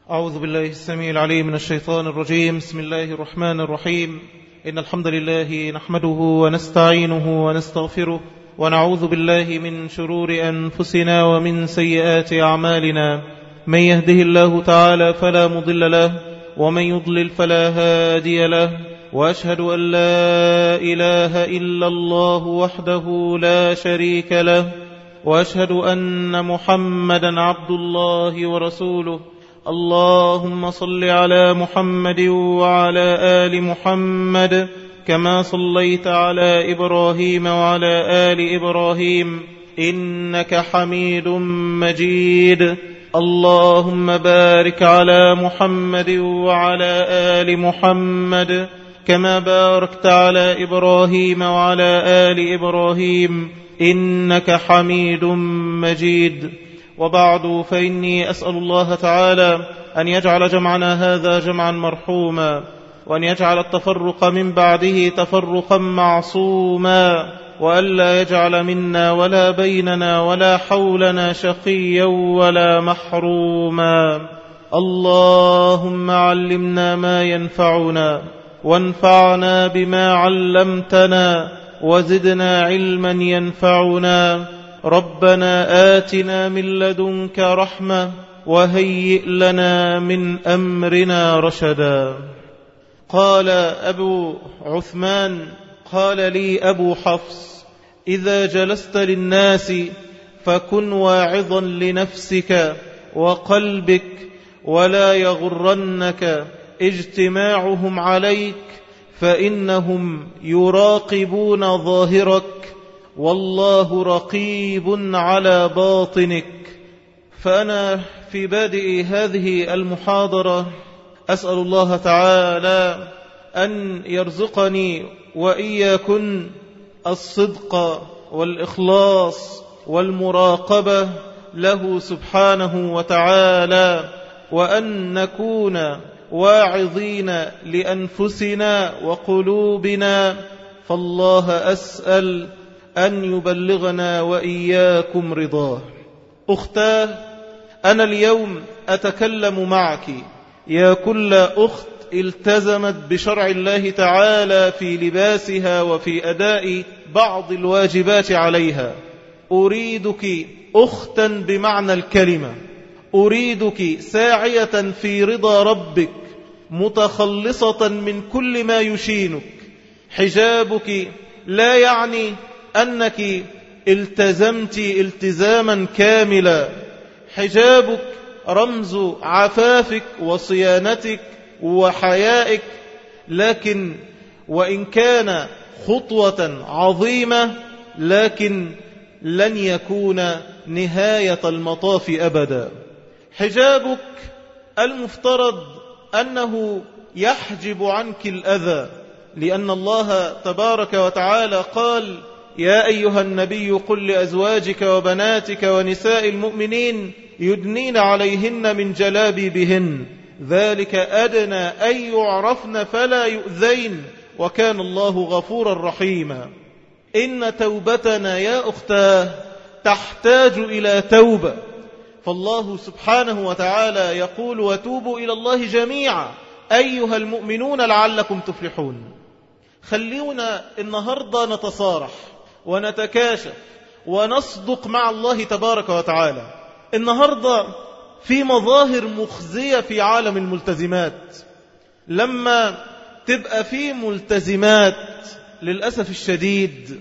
أعوذ بالله السميع العليم من الشيطان الرجيم. بسم الله الرحمن الرحيم. إن الحمد لله نحمده ونستعينه ونستغفره ونعوذ بالله من شرور أنفسنا ومن سيئات أعمالنا. من يهده الله تعالى فلا مضل له ومن يضلل فلا هادي له، وأشهد أن لا إله إلا الله وحده لا شريك له، وأشهد أن محمدا عبد الله ورسوله. اللهم صل على محمد وعلى آل محمد كما صليت على إبراهيم وعلى آل إبراهيم إنك حميد مجيد. اللهم بارك على محمد وعلى آل محمد كما باركت على إبراهيم وعلى آل إبراهيم إنك حميد مجيد. وبعد، فإني أسأل الله تعالى أن يجعل جمعنا هذا جمعا مرحوما، وأن يجعل التفرق من بعده تفرقا معصوما، وألا يجعل منا ولا بيننا ولا حولنا شقيا ولا محروما. اللهم علمنا ما ينفعنا وانفعنا بما علمتنا وزدنا علما ينفعنا. ربنا آتنا من لدنك رحمة وهيئ لنا من أمرنا رشدا. قال أبو عثمان: قال لي أبو حفص: إذا جلست للناس فكن واعظا لنفسك وقلبك، ولا يغرنك اجتماعهم عليك، فإنهم يراقبون ظاهرك والله رقيب على باطنك. فأنا في بادئ هذه المحاضرة أسأل الله تعالى أن يرزقني وإياكن الصدق والإخلاص والمراقبة له سبحانه وتعالى، وأن نكون واعظين لأنفسنا وقلوبنا. فالله أسأل أن يبلغنا وإياكم رضاه. أختاه، أنا اليوم أتكلم معك يا كل أخت التزمت بشرع الله تعالى في لباسها وفي أداء بعض الواجبات عليها. أريدك أختا بمعنى الكلمة، أريدك ساعية في رضا ربك، متخلصة من كل ما يشينك. حجابك لا يعني أنك التزمت التزاما كاملا، حجابك رمز عفافك وصيانتك وحيائك، لكن وإن كان خطوة عظيمة لكن لن يكون نهاية المطاف أبدا. حجابك المفترض أنه يحجب عنك الأذى، لأن الله تبارك وتعالى قال: يا أيها النبي قل لأزواجك وبناتك ونساء المؤمنين يدنين عليهن من جلابيبهن ذلك أدنى أن يعرفن فلا يؤذين وكان الله غفورا رحيما. إن توبتنا يا أختاه تحتاج إلى توبة، فالله سبحانه وتعالى يقول: وتوبوا إلى الله جميعا أيها المؤمنون لعلكم تفلحون. خلينا النهاردة نتصارح ونتكاشف ونصدق مع الله تبارك وتعالى. النهاردة في مظاهر مخزية في عالم الملتزمات. لما تبقى في ملتزمات للأسف الشديد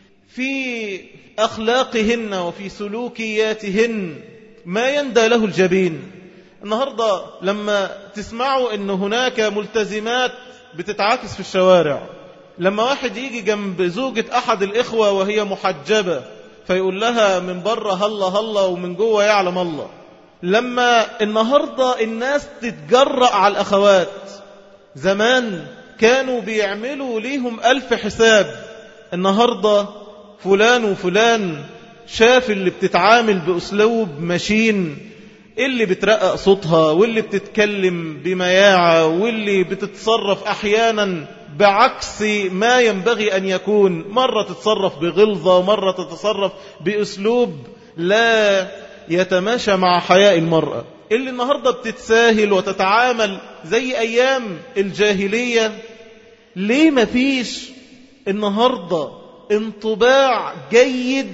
في أخلاقهن وفي سلوكياتهن ما يندى له الجبين. النهاردة لما تسمعوا أن هناك ملتزمات بتتعاكس في الشوارع، لما واحد يجي جنب زوجة أحد الإخوة وهي محجبة فيقول لها من بره هلا هلا ومن جوه يعلم الله. لما النهاردة الناس تتجرأ على الأخوات، زمان كانوا بيعملوا ليهم 1000 حساب، النهاردة فلان وفلان شاف اللي بتتعامل بأسلوب مشين، اللي بترقق صوتها واللي بتتكلم بمياعة واللي بتتصرف أحيانا بعكس ما ينبغي أن يكون، مرة تتصرف بغلظة ومرة تتصرف بأسلوب لا يتماشى مع حياء المرأة. اللي النهاردة بتتساهل وتتعامل زي أيام الجاهلية، ليه مفيش النهاردة انطباع جيد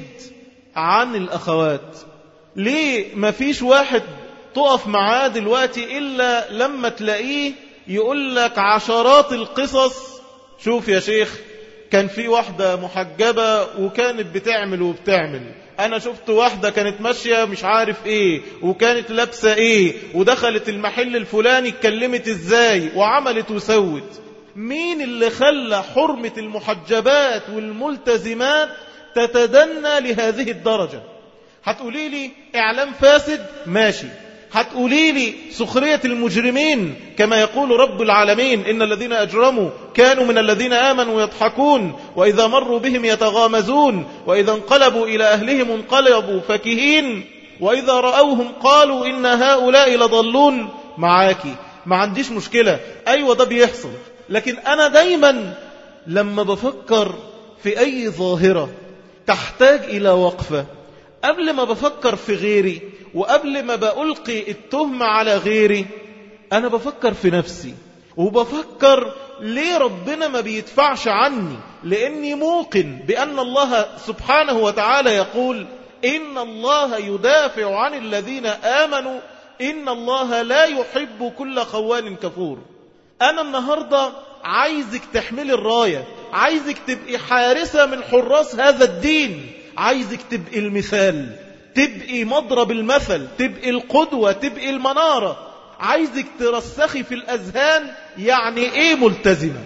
عن الأخوات؟ ليه مفيش واحد تقف معاه دلوقتي إلا لما تلاقيه يقول لك عشرات القصص؟ شوف يا شيخ، كان في واحدة محجبة وكانت بتعمل وبتعمل، أنا شفت واحدة كانت ماشية مش عارف إيه وكانت لابسة إيه ودخلت المحل الفلاني اتكلمت إزاي وعملت وسوت. مين اللي خلى حرمة المحجبات والملتزمات تتدنى لهذه الدرجة؟ هتقولي لي إعلام فاسد، ماشي. هتقولي لي سخرية المجرمين، كما يقول رب العالمين إن الذين أجرموا كانوا من الذين آمنوا يضحكون وإذا مروا بهم يتغامزون وإذا انقلبوا إلى أهلهم انقلبوا فكهين وإذا رأوهم قالوا إن هؤلاء لضلون. معاكي، ما عنديش مشكلة، أيوة ده بيحصل. لكن أنا دايما لما بفكر في أي ظاهرة تحتاج إلى وقفة، قبل ما بفكر في غيري وقبل ما بألقي التهمة على غيري، أنا بفكر في نفسي وبفكر ليه ربنا ما بيدفعش عني؟ لأني موقن بأن الله سبحانه وتعالى يقول إن الله يدافع عن الذين آمنوا إن الله لا يحب كل خوان كفور. أنا النهاردة عايزك تحمل الراية، عايزك تبقي حارسة من حراس هذا الدين، عايزك تبقي المثال، تبقي مضرب المثل، تبقي القدوة، تبقي المنارة. عايزك ترسخي في الأذهان يعني إيه ملتزمة.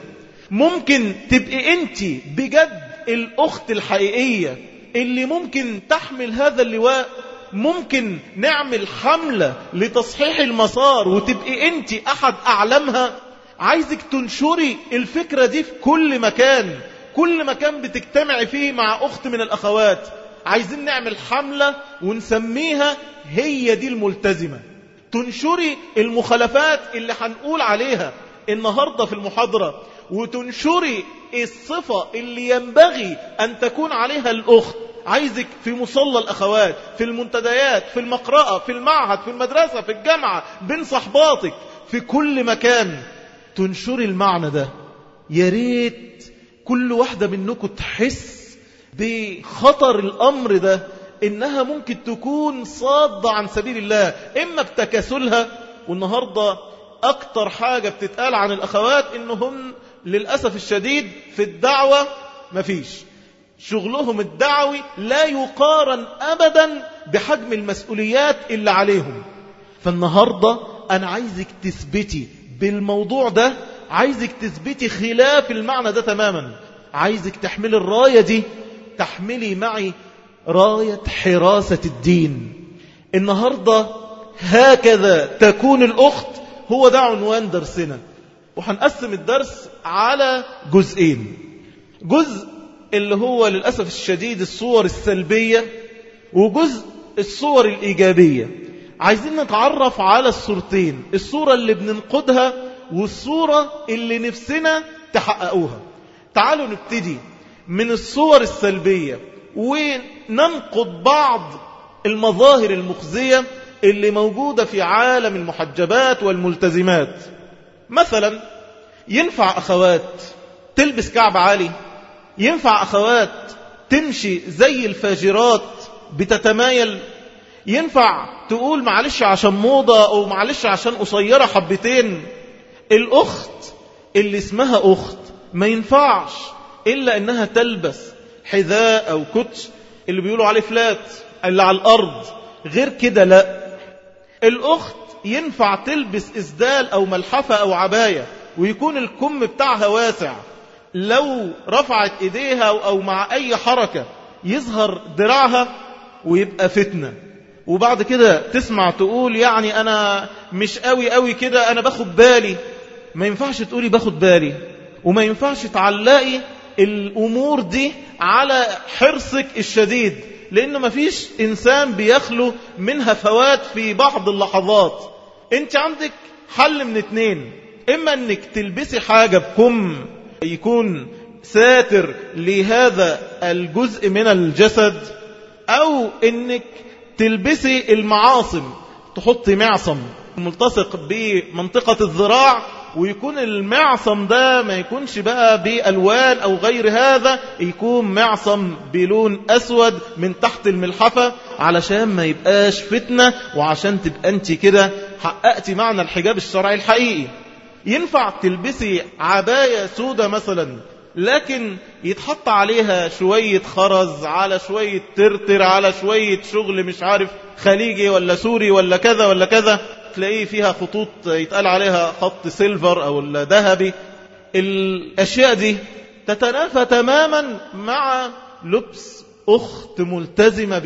ممكن تبقي أنت بجد الأخت الحقيقية اللي ممكن تحمل هذا اللواء. ممكن نعمل حملة لتصحيح المسار وتبقي أنت أحد أعلامها. عايزك تنشري الفكرة دي في كل مكان، كل مكان بتجتمع فيه مع أخت من الأخوات. عايزين نعمل حملة ونسميها هي دي الملتزمة. تنشري المخالفات اللي هنقول عليها النهاردة في المحاضرة، وتنشري الصفة اللي ينبغي أن تكون عليها الأخت. عايزك في مصلى الأخوات، في المنتديات، في المقرأة، في المعهد، في المدرسة، في الجامعة، بين صحباتك، في كل مكان تنشري المعنى ده. يا ريت كل واحدة منكم تحس بخطر الأمر ده، إنها ممكن تكون صادة عن سبيل الله، إما بتكاسلها. والنهاردة أكتر حاجة بتتقال عن الأخوات إنهم للأسف الشديد في الدعوة مفيش، شغلهم الدعوي لا يقارن أبدا بحجم المسؤوليات اللي عليهم. فالنهاردة أنا عايزك تثبتي بالموضوع ده، عايزك تثبتي خلاف المعنى ده تماما. عايزك تحملي الراية دي، تحملي معي راية حراسة الدين. النهاردة هكذا تكون الأخت، هو ده عنوان درسنا. وهنقسم الدرس على جزئين. جزء اللي هو للأسف الشديد الصور السلبية، وجزء الصور الإيجابية. عايزين نتعرف على الصورتين، الصورة اللي بننقدها والصورة اللي نفسنا تحققوها. تعالوا نبتدي من الصور السلبية وننقد بعض المظاهر المخزية اللي موجودة في عالم المحجبات والملتزمات. مثلا ينفع أخوات تلبس كعب عالي؟ ينفع أخوات تمشي زي الفاجرات بتتمايل؟ ينفع تقول معلش عشان موضة أو معلش عشان قصيرة حبتين؟ الأخت اللي اسمها أخت ما ينفعش إلا أنها تلبس حذاء أو كوتش اللي بيقولوا عليه فلات اللي على الأرض، غير كده لا. الأخت ينفع تلبس إسدال أو ملحفة أو عباية ويكون الكم بتاعها واسع، لو رفعت إيديها أو مع أي حركة يظهر دراعها ويبقى فتنة. وبعد كده تسمع تقول يعني أنا مش قوي كده، أنا باخد بالي. ما ينفعش تقولي باخد بالي، وما ينفعش تعلقي الأمور دي على حرصك الشديد، لأن ما فيش إنسان بيخلو من هفوات في بعض اللحظات. أنت عندك حل من اتنين، إما أنك تلبسي حاجة بكم يكون ساتر لهذا الجزء من الجسد، أو أنك تلبسي المعاصم تحطي معصم ملتصق بمنطقة الذراع، ويكون المعصم ده ما يكونش بقى بألوان أو غير هذا، يكون معصم بلون أسود من تحت الملحفة علشان ما يبقاش فتنة، وعشان تبقى أنت كده حققتي معنى الحجاب الشرعي الحقيقي. ينفع تلبسي عباية سودة مثلا لكن يتحط عليها شوية خرز، على شوية ترتر، على شوية شغل مش عارف خليجي ولا سوري ولا كذا ولا كذا، تلاقيه فيها خطوط يتقال عليها خط سيلفر أو ذهبي. الأشياء دي تتنافى تماما مع لبس أخت ملتزمة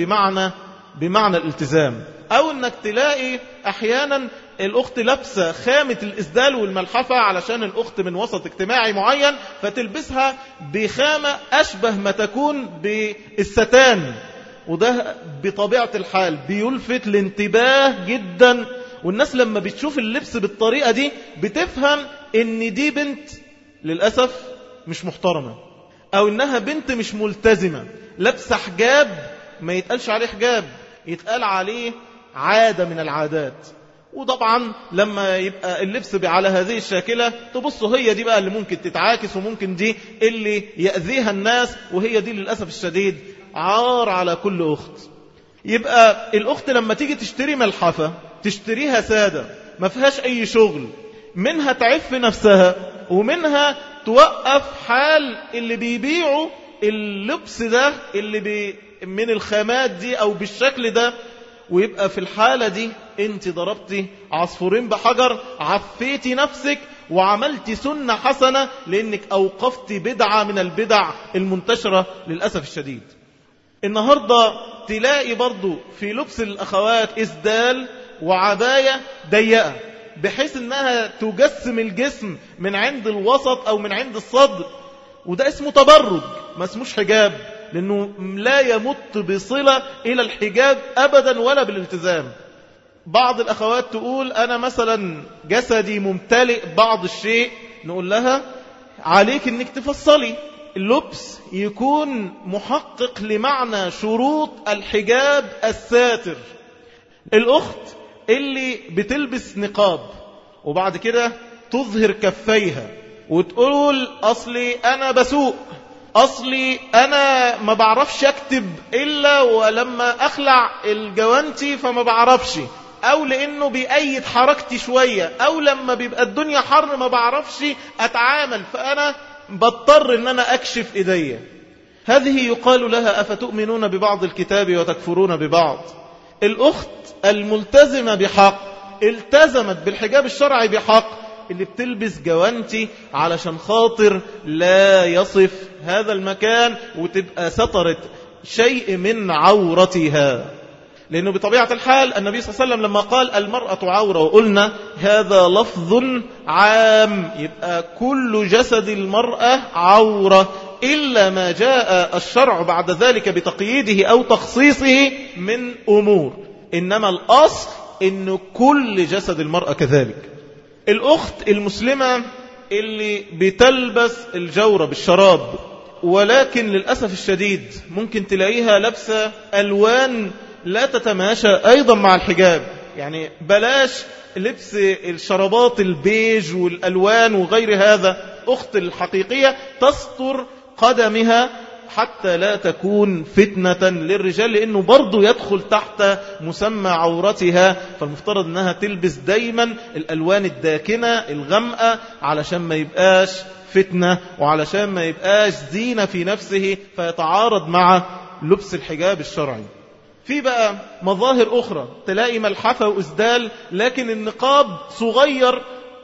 بمعنى الالتزام. أو أنك تلاقي أحيانا الأخت لابسة خامة الإسدال والملحفة علشان الأخت من وسط اجتماعي معين، فتلبسها بخامة أشبه ما تكون بالستان، وده بطبيعة الحال بيلفت الانتباه جدا. والناس لما بتشوف اللبس بالطريقة دي بتفهم ان دي بنت للأسف مش محترمة، او انها بنت مش ملتزمة، لابسة حجاب ما يتقالش عليه حجاب، يتقال عليه عادة من العادات. وطبعا لما يبقى اللبس على هذه الشاكلة تبصوا هي دي بقى اللي ممكن تتعاكس، وممكن دي اللي يأذيها الناس، وهي دي للأسف الشديد عار على كل أخت. يبقى الأخت لما تيجي تشتري ملحفة تشتريها سادة ما فيهاش أي شغل، منها تعف نفسها ومنها توقف حال اللي بيبيعوا اللبس ده اللي من الخامات دي أو بالشكل ده. ويبقى في الحالة دي انت ضربتي عصفورين بحجر، عفيتي نفسك وعملتي سنة حسنة، لأنك أوقفتي بدعة من البدع المنتشرة للأسف الشديد. النهاردة تلاقي برضو في لبس الأخوات إسدال وعباية ضيقة بحيث أنها تجسم الجسم من عند الوسط أو من عند الصدر، وده اسمه تبرج ما اسموش حجاب، لأنه لا يمت بصلة إلى الحجاب أبدا ولا بالالتزام. بعض الأخوات تقول أنا مثلا جسدي ممتلئ بعض الشيء، نقول لها عليك أنك تفصلي اللبس يكون محقق لمعنى شروط الحجاب الساتر. الأخت اللي بتلبس نقاب وبعد كده تظهر كفيها وتقول أصلي أنا بسوق، أصلي أنا ما بعرفش أكتب إلا ولما أخلع الجوانتي فما بعرفش، أو لأنه بيأيد حركتي شوية، أو لما بيبقى الدنيا حر ما بعرفش أتعامل فأنا بضطر أن أنا أكشف إيدي. هذه يقال لها أفتؤمنون ببعض الكتاب وتكفرون ببعض. الأخت الملتزمة بحق التزمت بالحجاب الشرعي بحق، اللي بتلبس جوانتي علشان خاطر لا يصف هذا المكان وتبقى سترت شيء من عورتها. لأنه بطبيعة الحال النبي صلى الله عليه وسلم لما قال المرأة عورة، وقلنا هذا لفظ عام، يبقى كل جسد المرأة عورة إلا ما جاء الشرع بعد ذلك بتقييده أو تخصيصه من أمور، إنما الأصل إن كل جسد المرأة كذلك. الأخت المسلمة اللي بتلبس الجورة بالشراب، ولكن للأسف الشديد ممكن تلاقيها لابسة ألوان لا تتماشى أيضا مع الحجاب، يعني بلاش لبس الشرابات البيج والألوان وغير هذا. أخت الحقيقية تستر قدمها حتى لا تكون فتنة للرجال، لأنه برضو يدخل تحت مسمى عورتها، فالمفترض أنها تلبس دايما الألوان الداكنة الغمقة علشان ما يبقاش فتنة، وعلشان ما يبقاش زينة في نفسه فيتعارض مع لبس الحجاب الشرعي. في بقى مظاهر أخرى، تلاقي ملحفة وإسدال لكن النقاب صغير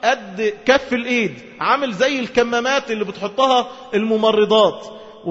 قد كف الإيد، عامل زي الكمامات اللي بتحطها الممرضات،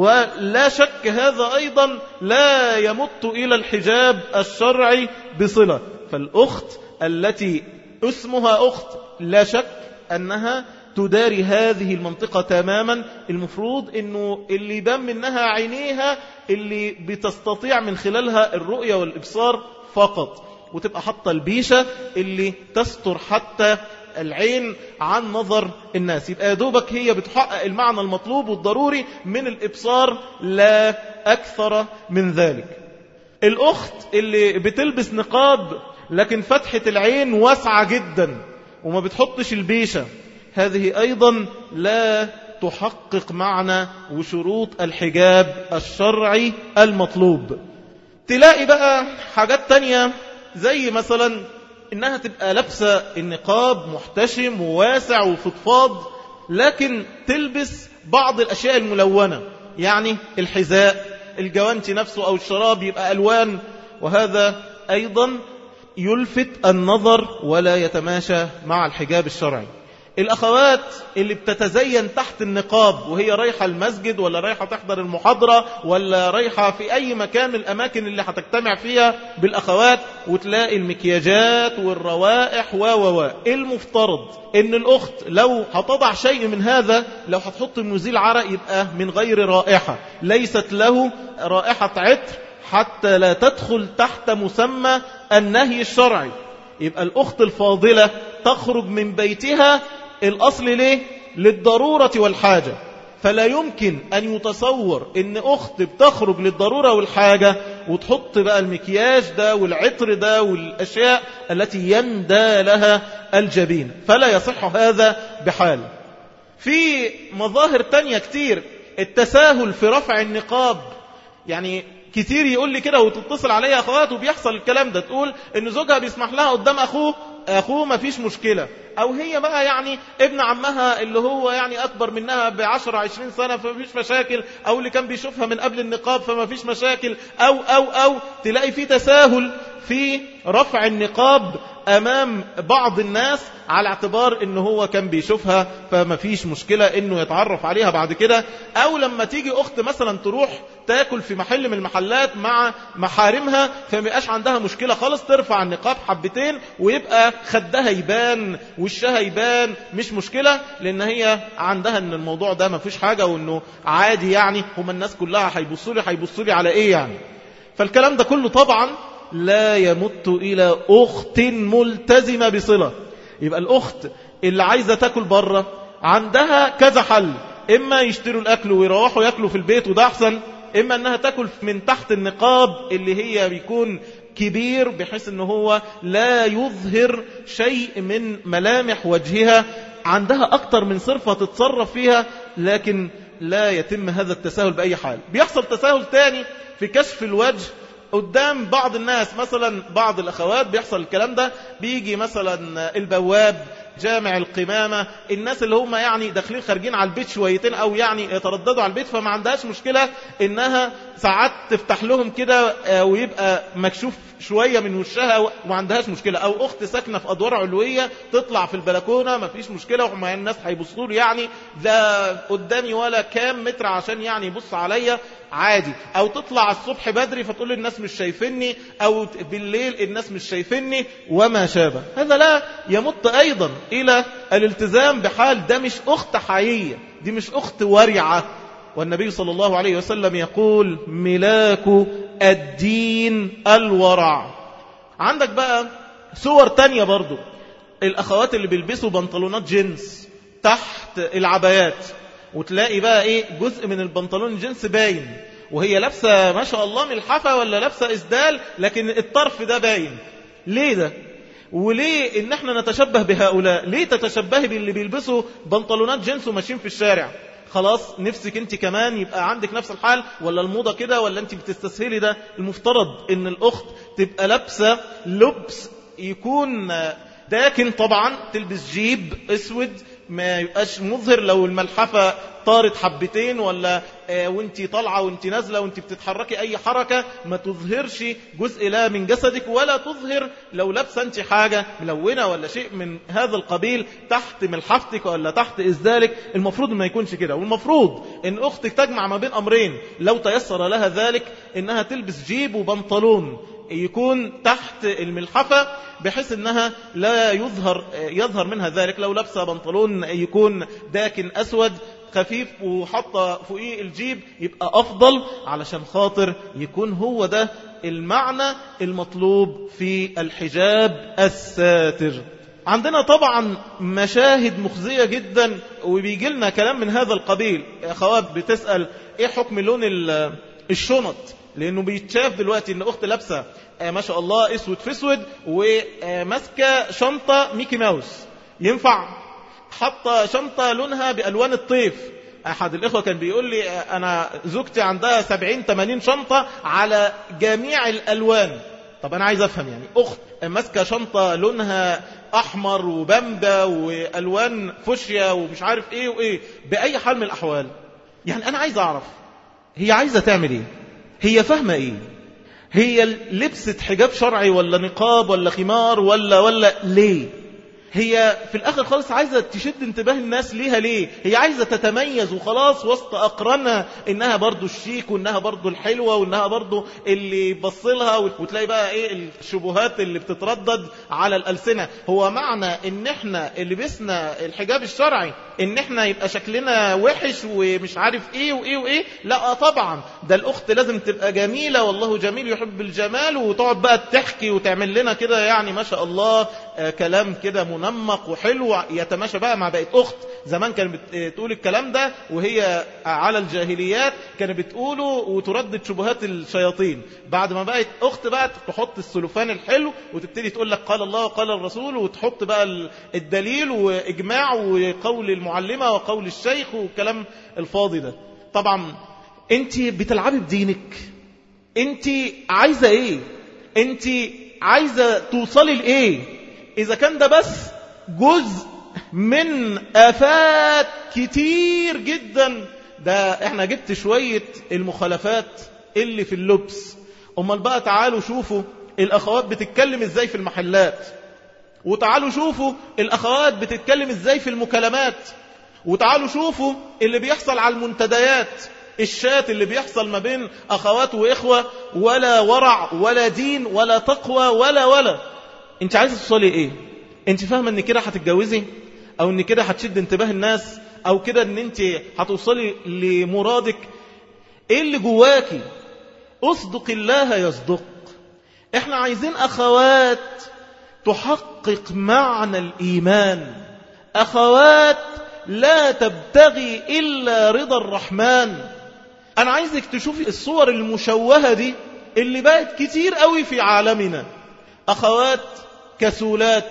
ولا شك هذا أيضا لا يمت إلى الحجاب الشرعي بصلة. فالأخت التي اسمها أخت لا شك أنها تداري هذه المنطقة تماما. المفروض أنه اللي يبان منها عينيها اللي بتستطيع من خلالها الرؤية والإبصار فقط، وتبقى حتى البيشة اللي تستر حتى العين عن نظر الناس، يبقى دوبك هي بتحقق المعنى المطلوب والضروري من الإبصار لا أكثر من ذلك. الأخت اللي بتلبس نقاب لكن فتحة العين واسعة جدا وما بتحطش البيشة، هذه أيضا لا تحقق معنى وشروط الحجاب الشرعي المطلوب. تلاقي بقى حاجات تانية زي مثلا إنها تبقى لابسة النقاب محتشم وواسع وفضفاض، لكن تلبس بعض الأشياء الملونة، يعني الحذاء، الجوانتي نفسه أو الشراب يبقى ألوان، وهذا أيضا يلفت النظر ولا يتماشى مع الحجاب الشرعي. الأخوات اللي بتتزين تحت النقاب وهي رايحة المسجد ولا رايحة تحضر المحاضرة ولا رايحة في أي مكان من الأماكن اللي هتجتمع فيها بالأخوات، وتلاقي المكياجات والروائح المفترض إن الأخت لو هتضع شيء من هذا، لو هتحط مزيل عرق يبقى من غير رائحة، ليست له رائحة عطر حتى لا تدخل تحت مسمى النهي الشرعي. يبقى الأخت الفاضلة تخرج من بيتها الأصل ليه؟ للضرورة والحاجة، فلا يمكن أن يتصور أن أخت بتخرج للضرورة والحاجة وتحط بقى المكياج ده والعطر ده والأشياء التي يندى لها الجبين، فلا يصح هذا بحال. في مظاهر تانية كتير، التساهل في رفع النقاب، يعني كتير يقول لي كده وتتصل عليها أخوات وبيحصل الكلام ده، تقول إن زوجها بيسمح لها قدام أخوه ما فيش مشكلة، أو هي بقى يعني ابن عمها اللي هو يعني أكبر منها ب10-20 سنة فما فيش مشاكل، أو اللي كان بيشوفها من قبل النقاب فما فيش مشاكل، أو تلاقي في تساهل في رفع النقاب أمام بعض الناس على اعتبار إنه هو كان بيشوفها فما فيش مشكلة إنه يتعرف عليها بعد كده. أو لما تيجي أخت مثلا تروح تاكل في محل من المحلات مع محارمها فما يبقاش عندها مشكلة خالص، ترفع النقاب حبتين ويبقى خدها يبان وشها يبان، مش مشكلة، لأن هي عندها إن الموضوع ده ما فيش حاجة وإنه عادي، يعني هم الناس كلها هيبصوا لي على إيه يعني. فالكلام ده كله طبعا لا يمت إلى أخت ملتزمة بصلة. يبقى الأخت اللي عايزة تاكل بره عندها كذا حل، إما يشتروا الأكل ويروحوا يأكلوا في البيت وده أحسن، إما أنها تاكل من تحت النقاب اللي هي بيكون كبير بحيث أنه هو لا يظهر شيء من ملامح وجهها، عندها أكتر من صرفة تتصرف فيها، لكن لا يتم هذا التساهل بأي حال. بيحصل تساهل تاني في كشف الوجه قدام بعض الناس، مثلا بعض الأخوات بيحصل الكلام ده، بيجي مثلا البواب، جامع القمامة، الناس اللي هم يعني داخلين خارجين على البيت شويتين أو يعني يترددوا على البيت، فما عندهاش مشكلة إنها ساعات تفتح لهم كده ويبقى مكشوف شوية من وشها وما عندهاش مشكلة. أو أخت ساكنة في أدوار علوية تطلع في البلكونة ما فيش مشكلة، وما الناس هيبصوا لي يعني ده قدامي ولا كام متر عشان يعني يبص عليا عادي. أو تطلع الصبح بدري فتقول الناس مش شايفيني، أو بالليل الناس مش شايفيني وما شابه. هذا لا يمت أيضا إلى الالتزام بحال، ده مش أخت حقيقية، دي مش أخت ورعة. والنبي صلى الله عليه وسلم يقول ملاك الدين الورع. عندك بقى صور تانية برضو، الأخوات اللي بيلبسوا بنطلونات جينز تحت العبايات، وتلاقي بقى ايه جزء من البنطلون الجينز باين، وهي لابسة ما شاء الله ملحفة ولا لابسة إسدال، لكن الطرف ده باين. ليه ده؟ وليه ان احنا نتشبه بهؤلاء؟ ليه تتشبهي باللي بيلبسوا بنطلونات جينز وماشيين في الشارع؟ خلاص نفسك انت كمان يبقى عندك نفس الحال، ولا الموضة كده، ولا انت بتستسهلي ده؟ المفترض ان الأخت تبقى لابسة لبس يكون داكن، طبعا تلبس جيب اسود ما يبقاش مظهر، لو الملحفة طارت حبتين ولا وانت طالعة وانت نازلة وانت بتتحركي اي حركة ما تظهرش جزء لا من جسدك، ولا تظهر لو لابسه انت حاجة ملونة ولا شيء من هذا القبيل تحت ملحفتك ولا تحت إزدالك. المفروض ما يكونش كده، والمفروض ان اختك تجمع ما بين امرين لو تيسر لها ذلك، انها تلبس جيب وبنطلون يكون تحت الملحفة بحيث انها لا يظهر منها ذلك. لو لابسه بنطلون يكون داكن اسود خفيف وحط فوقيه الجيب يبقى أفضل، علشان خاطر يكون هو ده المعنى المطلوب في الحجاب الساتر. عندنا طبعا مشاهد مخزية جدا وبيجي لنا كلام من هذا القبيل. أخوات بتسأل إيه حكم لون الشنط لأنه بيتشاف دلوقتي إن أخت لابسة ما شاء الله اسود في اسود وماسكة شنطة ميكي ماوس، ينفع؟ حاطة شنطة لونها بألوان الطيف. أحد الإخوة كان بيقول لي أنا زوجتي عندها 70-80 شنطة على جميع الألوان. طب أنا عايز أفهم، يعني أخت ماسكة شنطة لونها أحمر وبامبا وألوان فوشيا ومش عارف إيه وإيه، بأي حال من الأحوال؟ يعني أنا عايز أعرف هي عايزة تعمل إيه؟ هي فاهمة إيه؟ هي لبست حجاب شرعي ولا نقاب ولا خمار ولا ليه؟ هي في الآخر خالص عايزة تشد انتباه الناس ليها ليه؟ هي عايزة تتميز وخلاص وسط أقرانها إنها برضو الشيك وإنها برضو الحلوة وإنها برضو اللي بصلها، وتلاقي بقى إيه الشبهات اللي بتتردد على الألسنة. هو معنى إن إحنا اللي لبسنا الحجاب الشرعي إن إحنا يبقى شكلنا وحش ومش عارف إيه وإيه وإيه؟ لا طبعا، ده الأخت لازم تبقى جميلة، والله جميل يحب الجمال، وتقعد بقى تحكي وتعمل لنا كده يعني ما شاء الله كلام كده منمق وحلو يتماشى بقى مع بقية أخت. زمان كانت بتقول الكلام ده وهي على الجاهليات كانت بتقوله وتردد شبهات الشياطين. بعد ما بقت أخت بقى تحط السلوفان الحلو وتبتدي تقول لك قال الله وقال الرسول، وتحط بقى الدليل وإجماع وقول المعلمة وقول الشيخ والكلام الفاضي ده. طبعا انت بتلعبي بدينك، انت عايزة ايه؟ انت عايزة توصلي لإيه؟ إذا كان ده بس جزء من آفات كتير جدا، ده احنا جبت شوية المخالفات اللي في اللبس. امال بقى تعالوا شوفوا الأخوات بتتكلم ازاي في المحلات، وتعالوا شوفوا الأخوات بتتكلم ازاي في المكالمات، وتعالوا شوفوا اللي بيحصل على المنتديات، الشات اللي بيحصل ما بين أخوات وإخوة، ولا ورع ولا دين ولا تقوى ولا انت عايزة توصلي ايه؟ انت فاهمة ان كده هتتجوزي، او ان كده هتشد انتباه الناس، او كده ان انت هتوصلي لمرادك؟ ايه اللي جواكي؟ اصدق الله يصدق. احنا عايزين اخوات تحقق معنى الايمان، اخوات لا تبتغي الا رضا الرحمن. انا عايزك تشوفي الصور المشوهة دي اللي بقت كتير قوي في عالمنا، اخوات كسولات،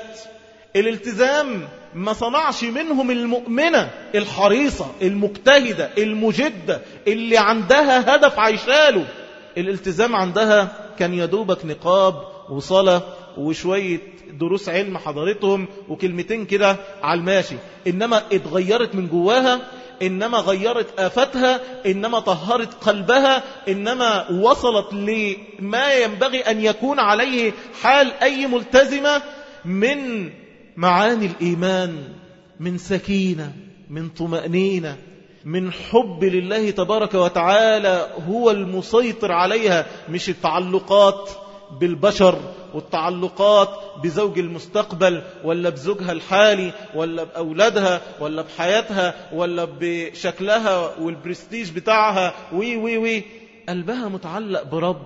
الالتزام ما صنعش منهم المؤمنة الحريصة المجتهدة المجدة اللي عندها هدف عايشاله. الالتزام عندها كان يدوبك نقاب وصلاة وشوية دروس علم حضرتهم وكلمتين كده على الماشي، إنما اتغيرت من جواها، إنما غيرت آفتها، إنما طهرت قلبها، إنما وصلت لما ينبغي أن يكون عليه حال أي ملتزمة من معاني الإيمان، من سكينة، من طمأنينة، من حب لله تبارك وتعالى هو المسيطر عليها، مش التعلقات بالبشر والتعلقات بزوج المستقبل ولا بزوجها الحالي ولا بأولادها ولا بحياتها ولا بشكلها والبرستيج بتاعها وي قلبها متعلق برب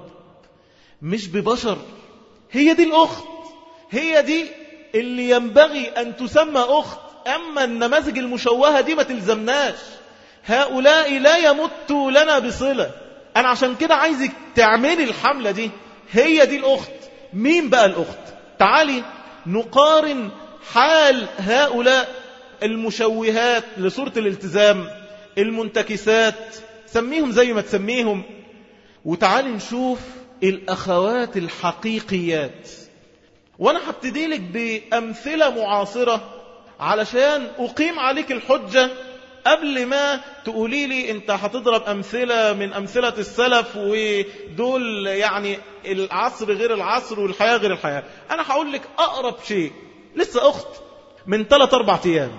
مش ببشر. هي دي الأخت، هي دي اللي ينبغي أن تسمى أخت. أما النماذج المشوهة دي ما تلزمناش، هؤلاء لا يمتوا لنا بصلة. أنا عشان كده عايزك تعملي الحملة دي، هي دي الأخت. مين بقى الأخت؟ تعالي نقارن حال هؤلاء المشوهات لصورة الالتزام، المنتكسات، سميهم زي ما تسميهم، وتعالي نشوف الأخوات الحقيقيات. وأنا هبتدي لك بأمثلة معاصرة علشان أقيم عليك الحجة قبل ما تقولي لي أنت هتضرب أمثلة من أمثلة السلف ودول يعني العصر غير العصر والحياة غير الحياة. أنا هقول لك أقرب شيء، لسه أخت من 3-4 أيام،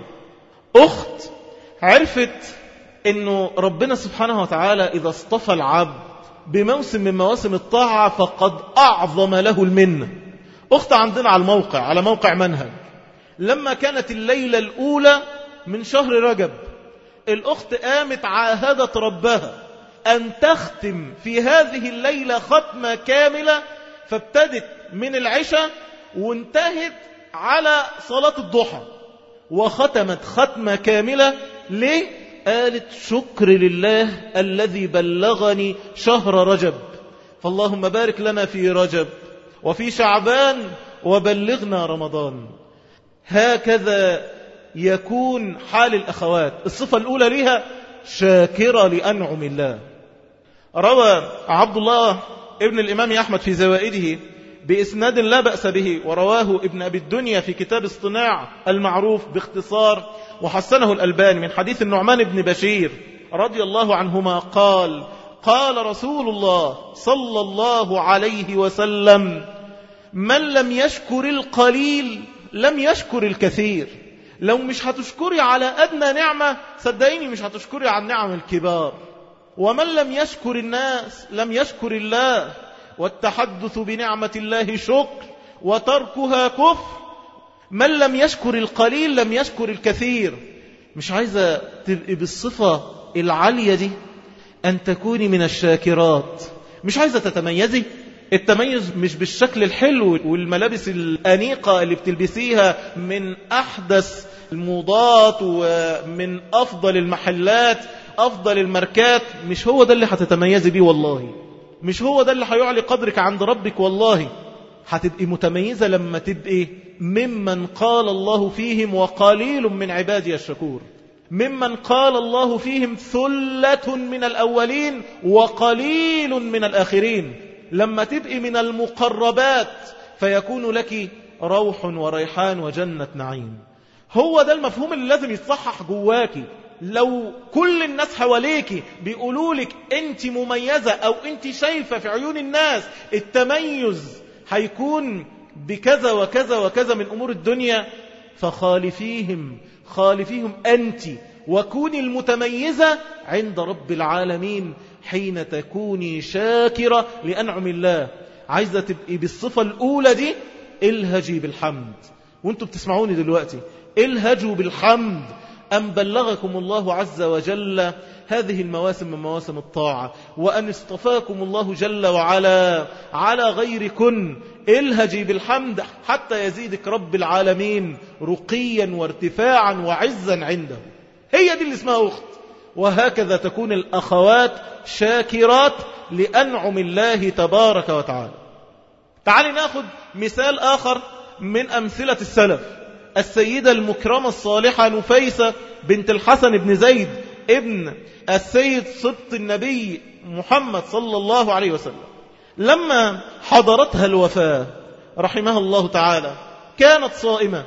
أخت عرفت أنه ربنا سبحانه وتعالى إذا اصطفى العبد بموسم من مواسم الطاعة فقد أعظم له المنة. أخت عندنا على موقع منهج، لما كانت الليلة الأولى من شهر رجب، الأخت قامت عاهدت ربها أن تختم في هذه الليلة ختمة كاملة، فابتدت من العشاء وانتهت على صلاة الضحى، وختمت ختمة كاملة. ليه؟ قالت شكر لله الذي بلغني شهر رجب، فاللهم بارك لنا في رجب وفي شعبان وبلغنا رمضان. هكذا يكون حال الأخوات. الصفة الأولى لها شاكرة لأنعم الله. روى عبد الله ابن الإمام أحمد في زوائده بإسناد لا بأس به، ورواه ابن أبي الدنيا في كتاب اصطناع المعروف باختصار، وحسنه الألباني من حديث النعمان بن بشير رضي الله عنهما قال: قال رسول الله صلى الله عليه وسلم: من لم يشكر القليل لم يشكر الكثير. لو مش هتشكري على أدنى نعمة صدقيني مش هتشكري على النعم الكبار. ومن لم يشكر الناس لم يشكر الله، والتحدث بنعمة الله شكر وتركها كفر. من لم يشكر القليل لم يشكر الكثير. مش عايزة تبقي بالصفة العالية دي أن تكوني من الشاكرات. مش عايزة تتميزي. التميز مش بالشكل الحلو والملابس الأنيقة اللي بتلبسيها من أحدث الموضات ومن أفضل المحلات أفضل الماركات. مش هو ده اللي هتتميزي بيه والله. مش هو ده اللي هيعلي قدرك عند ربك والله. هتبقي متميزة لما تبقي ممن قال الله فيهم: وقليل من عبادي الشكور. ممن قال الله فيهم: ثلة من الأولين وقليل من الآخرين. لما تبقي من المقربات فيكون لك روح وريحان وجنة نعيم. هو ده المفهوم اللي لازم يتصحح جواكي. لو كل الناس حواليك بيقولوا لك انت مميزة او انت شايفة في عيون الناس التميز هيكون بكذا وكذا وكذا من امور الدنيا، فخالفيهم انت وكوني المتميزة عند رب العالمين حين تكوني شاكرة لأنعم الله. عايزة تبقي بالصفة الأولى دي، الهجي بالحمد. وانتم بتسمعوني دلوقتي الهجوا بالحمد أن بلغكم الله عز وجل هذه المواسم من مواسم الطاعة، وأن اصطفاكم الله جل وعلا على غيركن. الهجي بالحمد حتى يزيدك رب العالمين رقيا وارتفاعا وعزا عنده. هي دي اللي اسمها أخت. وهكذا تكون الأخوات شاكرات لأنعم الله تبارك وتعالى. تعالي ناخد مثال آخر من أمثلة السلف. السيدة المكرمة الصالحة نفيسة بنت الحسن بن زيد ابن السيد سبط النبي محمد صلى الله عليه وسلم، لما حضرتها الوفاة رحمها الله تعالى كانت صائمة،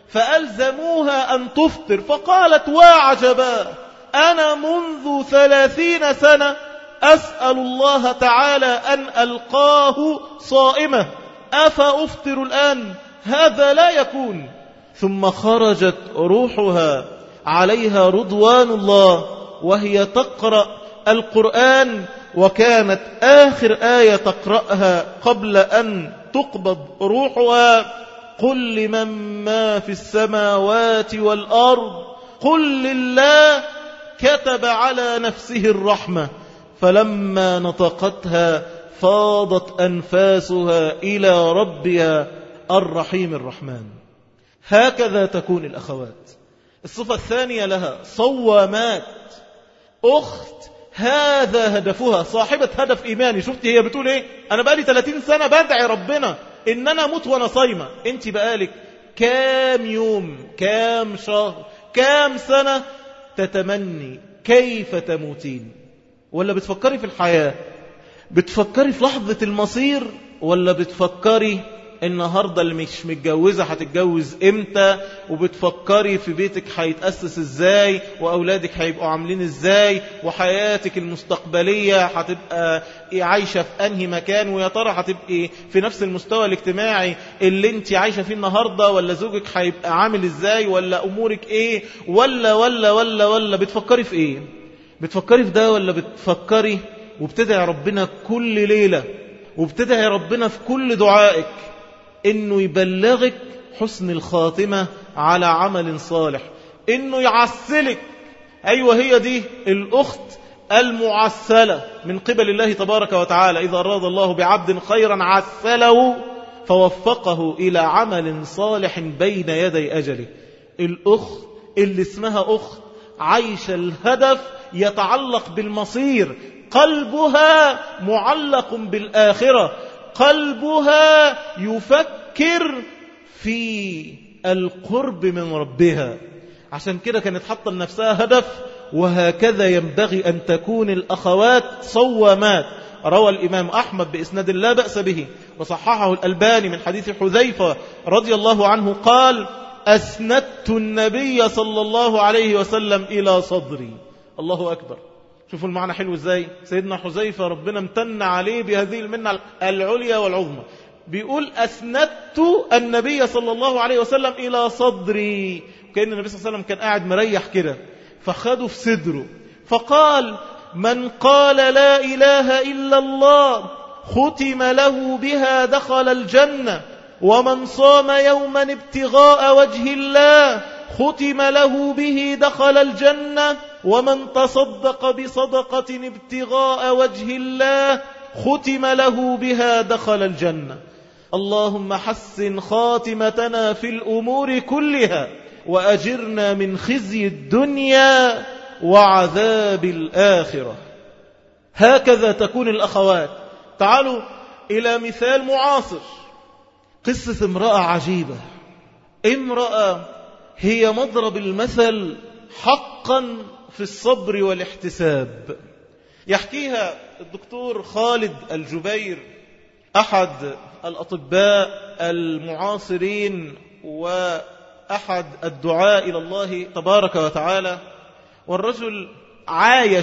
فألزموها أن تفطر، فقالت: وعجبا، أنا منذ 30 سنة أسأل الله تعالى أن ألقاه صائمة، أفأفطر الآن؟ هذا لا يكون. ثم خرجت روحها عليها رضوان الله وهي تقرأ القرآن، وكانت آخر آية تقرأها قبل أن تقبض روحها: قل لمن ما في السماوات والأرض قل لله كتب على نفسه الرحمة. فلما نطقتها فاضت أنفاسها إلى ربها الرحيم الرحمن. هكذا تكون الأخوات. الصفة الثانية لها صوامات. أخت هذا هدفها، صاحبة هدف إيماني. شفت هي بتقول إيه؟ أنا بقالي 30 سنة بدعي ربنا إن أنا أموت وأنا صايمة. أنت بقالك كام يوم، كام شهر، كام سنة تتمني كيف تموتين؟ ولا بتفكري في الحياة؟ بتفكري في لحظة المصير؟ ولا بتفكري النهاردة اللي مش متجوزة هتتجوز امتى؟ وبتفكري في بيتك هيتأسس ازاي، وأولادك هيبقوا عاملين ازاي، وحياتك المستقبلية هتبقى عايشة في أنهي مكان، ويا ترى هتبقي في نفس المستوى الاجتماعي اللي انت عايشة فيه النهاردة، ولا زوجك هيبقى عامل ازاي، ولا أمورك ايه، ولا بتفكري في ايه؟ بتفكري في ده ولا بتفكري وبتدعي ربنا كل ليلة وبتدعي ربنا في كل دعائك إنه يبلغك حسن الخاتمة على عمل صالح، إنه يعسلك؟ أيوة، هي دي الأخت المعسلة من قبل الله تبارك وتعالى. إذا أراد الله بعبد خيرا عسله فوفقه إلى عمل صالح بين يدي أجله. الأخت اللي اسمها أخت عايشة الهدف يتعلق بالمصير، قلبها معلق بالآخرة، قلبها يفكر في القرب من ربها. عشان كده كانت حاطة لنفسها هدف، وهكذا ينبغي أن تكون الأخوات صوامات. روى الإمام أحمد بإسناد لا بأس به وصححه الألباني من حديث حذيفة رضي الله عنه قال: أسندت النبي صلى الله عليه وسلم إلى صدري. الله أكبر. شوفوا المعنى حلو إزاي. سيدنا حذيفة ربنا امتن عليه بهذه المنة العليا والعظمى، بيقول: أسندت النبي صلى الله عليه وسلم إلى صدري. كأن النبي صلى الله عليه وسلم كان قاعد مريح كده، فخده في صدره فقال: من قال لا إله إلا الله ختم له بها دخل الجنة، ومن صام يوما ابتغاء وجه الله ختم له به دخل الجنة، ومن تصدق بصدقة ابتغاء وجه الله ختم له بها دخل الجنة. اللهم حسن خاتمتنا في الأمور كلها، وأجرنا من خزي الدنيا وعذاب الآخرة. هكذا تكون الأخوات. تعالوا إلى مثال معاصر، قصة امرأة عجيبة، امرأة هي مضرب المثل حقا في الصبر والاحتساب. يحكيها الدكتور خالد الجبير، أحد الأطباء المعاصرين وأحد الدعاء إلى الله تبارك وتعالى، والرجل عايش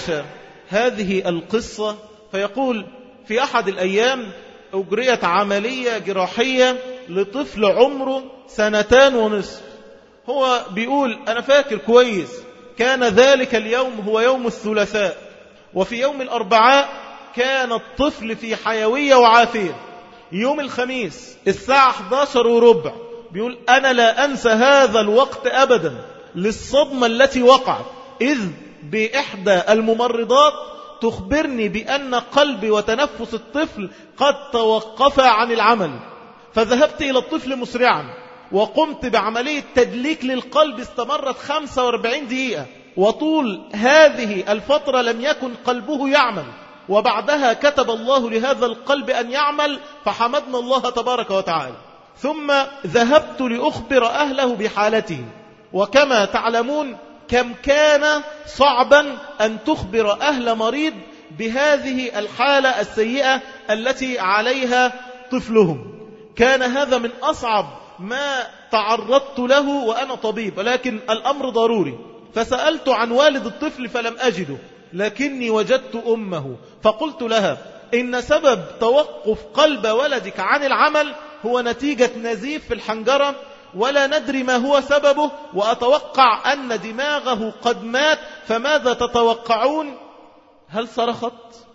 هذه القصة. فيقول: في أحد الأيام أجريت عملية جراحية لطفل عمره 2.5 سنة. هو بيقول: أنا فاكر كويس، كان ذلك اليوم هو يوم الثلاثاء، وفي يوم الأربعاء كان الطفل في حيوية وعافية. يوم الخميس الساعة 11:15 بيقول: أنا لا أنسى هذا الوقت أبدا للصدمة التي وقعت، إذ بإحدى الممرضات تخبرني بأن قلبي وتنفس الطفل قد توقفا عن العمل. فذهبت إلى الطفل مسرعا وقمت بعملية تدليك للقلب استمرت 45 دقيقة، وطول هذه الفترة لم يكن قلبه يعمل، وبعدها كتب الله لهذا القلب أن يعمل، فحمدنا الله تبارك وتعالى. ثم ذهبت لأخبر أهله بحالته، وكما تعلمون كم كان صعبا أن تخبر أهل مريض بهذه الحالة السيئة التي عليها طفلهم. كان هذا من أصعب ما تعرضت له وأنا طبيب، ولكن الأمر ضروري. فسألت عن والد الطفل فلم أجده، لكني وجدت أمه، فقلت لها: إن سبب توقف قلب ولدك عن العمل هو نتيجة نزيف في الحنجرة، ولا ندري ما هو سببه، وأتوقع أن دماغه قد مات، فماذا تتوقعون؟ هل صرخت؟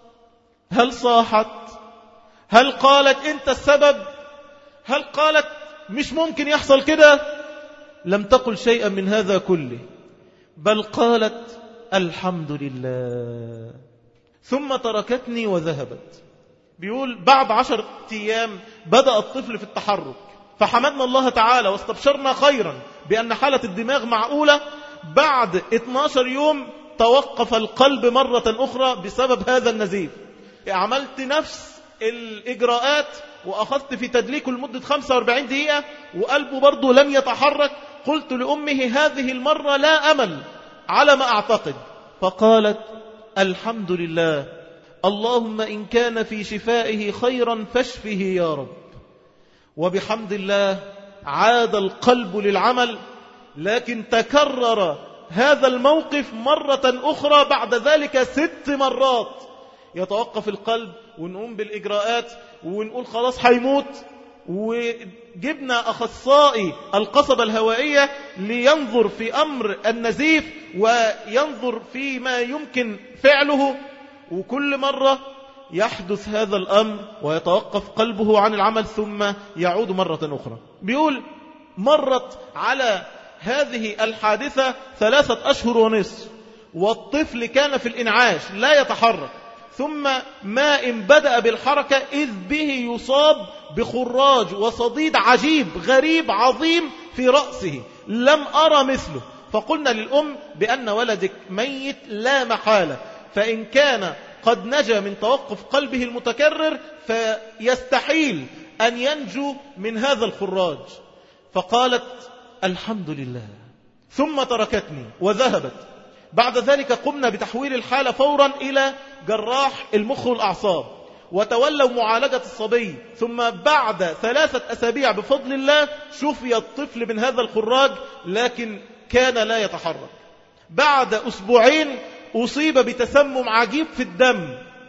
هل صاحت؟ هل قالت أنت السبب؟ هل قالت مش ممكن يحصل كده؟ لم تقل شيئا من هذا كله، بل قالت: الحمد لله. ثم تركتني وذهبت. بيقول: بعد 10 أيام بدأ الطفل في التحرك، فحمدنا الله تعالى واستبشرنا خيرا بأن حالة الدماغ معقولة. بعد 12 يوم توقف القلب مرة أخرى بسبب هذا النزيف. عملت نفس الإجراءات وأخذت في تدليكه لمدة 45 دقيقة وقلبه برضو لم يتحرك. قلت لأمه: هذه المرة لا أمل على ما أعتقد. فقالت: الحمد لله، اللهم إن كان في شفائه خيرا فاشفه يا رب. وبحمد الله عاد القلب للعمل، لكن تكرر هذا الموقف مرة أخرى بعد ذلك 6 مرات. يتوقف القلب ونقوم بالإجراءات ونقول خلاص هيموت، وجبنا أخصائي القصبة الهوائية لينظر في أمر النزيف وينظر فيما يمكن فعله، وكل مرة يحدث هذا الأمر ويتوقف قلبه عن العمل ثم يعود مرة أخرى. بيقول: مرت على هذه الحادثة 3 أشهر ونصف، والطفل كان في الإنعاش لا يتحرك، ثم ما إن بدأ بالحركة إذ به يصاب بخراج وصديد عجيب غريب عظيم في رأسه لم أرى مثله. فقلنا للأم بأن ولدك ميت لا محالة، فإن كان قد نجا من توقف قلبه المتكرر فيستحيل أن ينجو من هذا الخراج. فقالت الحمد لله، ثم تركتني وذهبت. بعد ذلك قمنا بتحويل الحالة فورا إلى جراح المخ والأعصاب، وتولوا معالجة الصبي. ثم بعد 3 أسابيع بفضل الله شفي الطفل من هذا الخراج، لكن كان لا يتحرك. بعد 2 أسبوع أصيب بتسمم عجيب في الدم،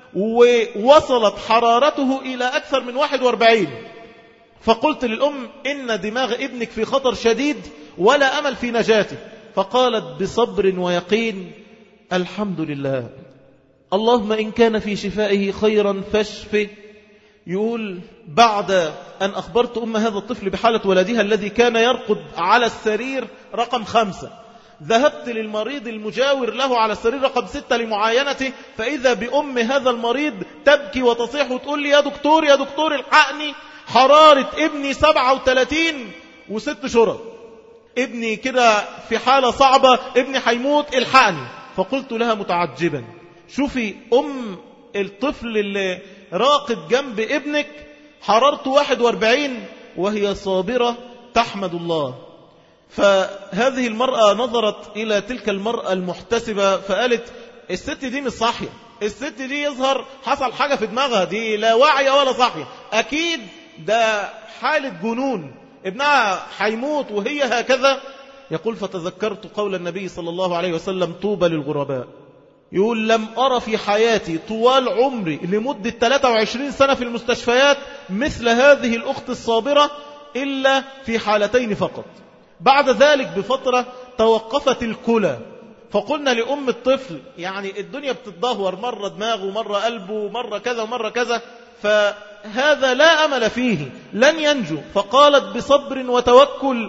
ووصلت حرارته إلى أكثر من 41. فقلت للأم إن دماغ ابنك في خطر شديد ولا أمل في نجاته. فقالت بصبر ويقين الحمد لله، اللهم إن كان في شفائه خيرا فاشفه. يقول بعد أن أخبرت أم هذا الطفل بحالة ولدها الذي كان يرقد على السرير رقم 5، ذهبت للمريض المجاور له على السرير رقم 6 لمعاينته، فإذا بأم هذا المريض تبكي وتصيح وتقول لي يا دكتور يا دكتور الحقني، حرارة ابني 37 و6 شرط، ابني كده في حالة صعبة، ابني حيموت الحقني. فقلت لها متعجبا شوفي أم الطفل اللي راقد جنب ابنك حرارته 41 وهي صابرة تحمد الله. فهذه المرأة نظرت إلى تلك المرأة المحتسبة فقالت الست دي مش صاحية، الست دي يظهر حصل حاجة في دماغها، دي لا واعية ولا صاحية، أكيد ده حالة جنون، ابنها حيموت وهي هكذا. يقول فتذكرت قول النبي صلى الله عليه وسلم طوبى للغرباء. يقول لم أرى في حياتي طوال عمري لمدة 23 سنة في المستشفيات مثل هذه الأخت الصابرة إلا في حالتين فقط. بعد ذلك بفترة توقفت الكلى، فقلنا لأم الطفل يعني الدنيا بتتدهور، مرة دماغه مرة قلبه مرة كذا ومرة كذا، فهذا لا أمل فيه لن ينجو. فقالت بصبر وتوكل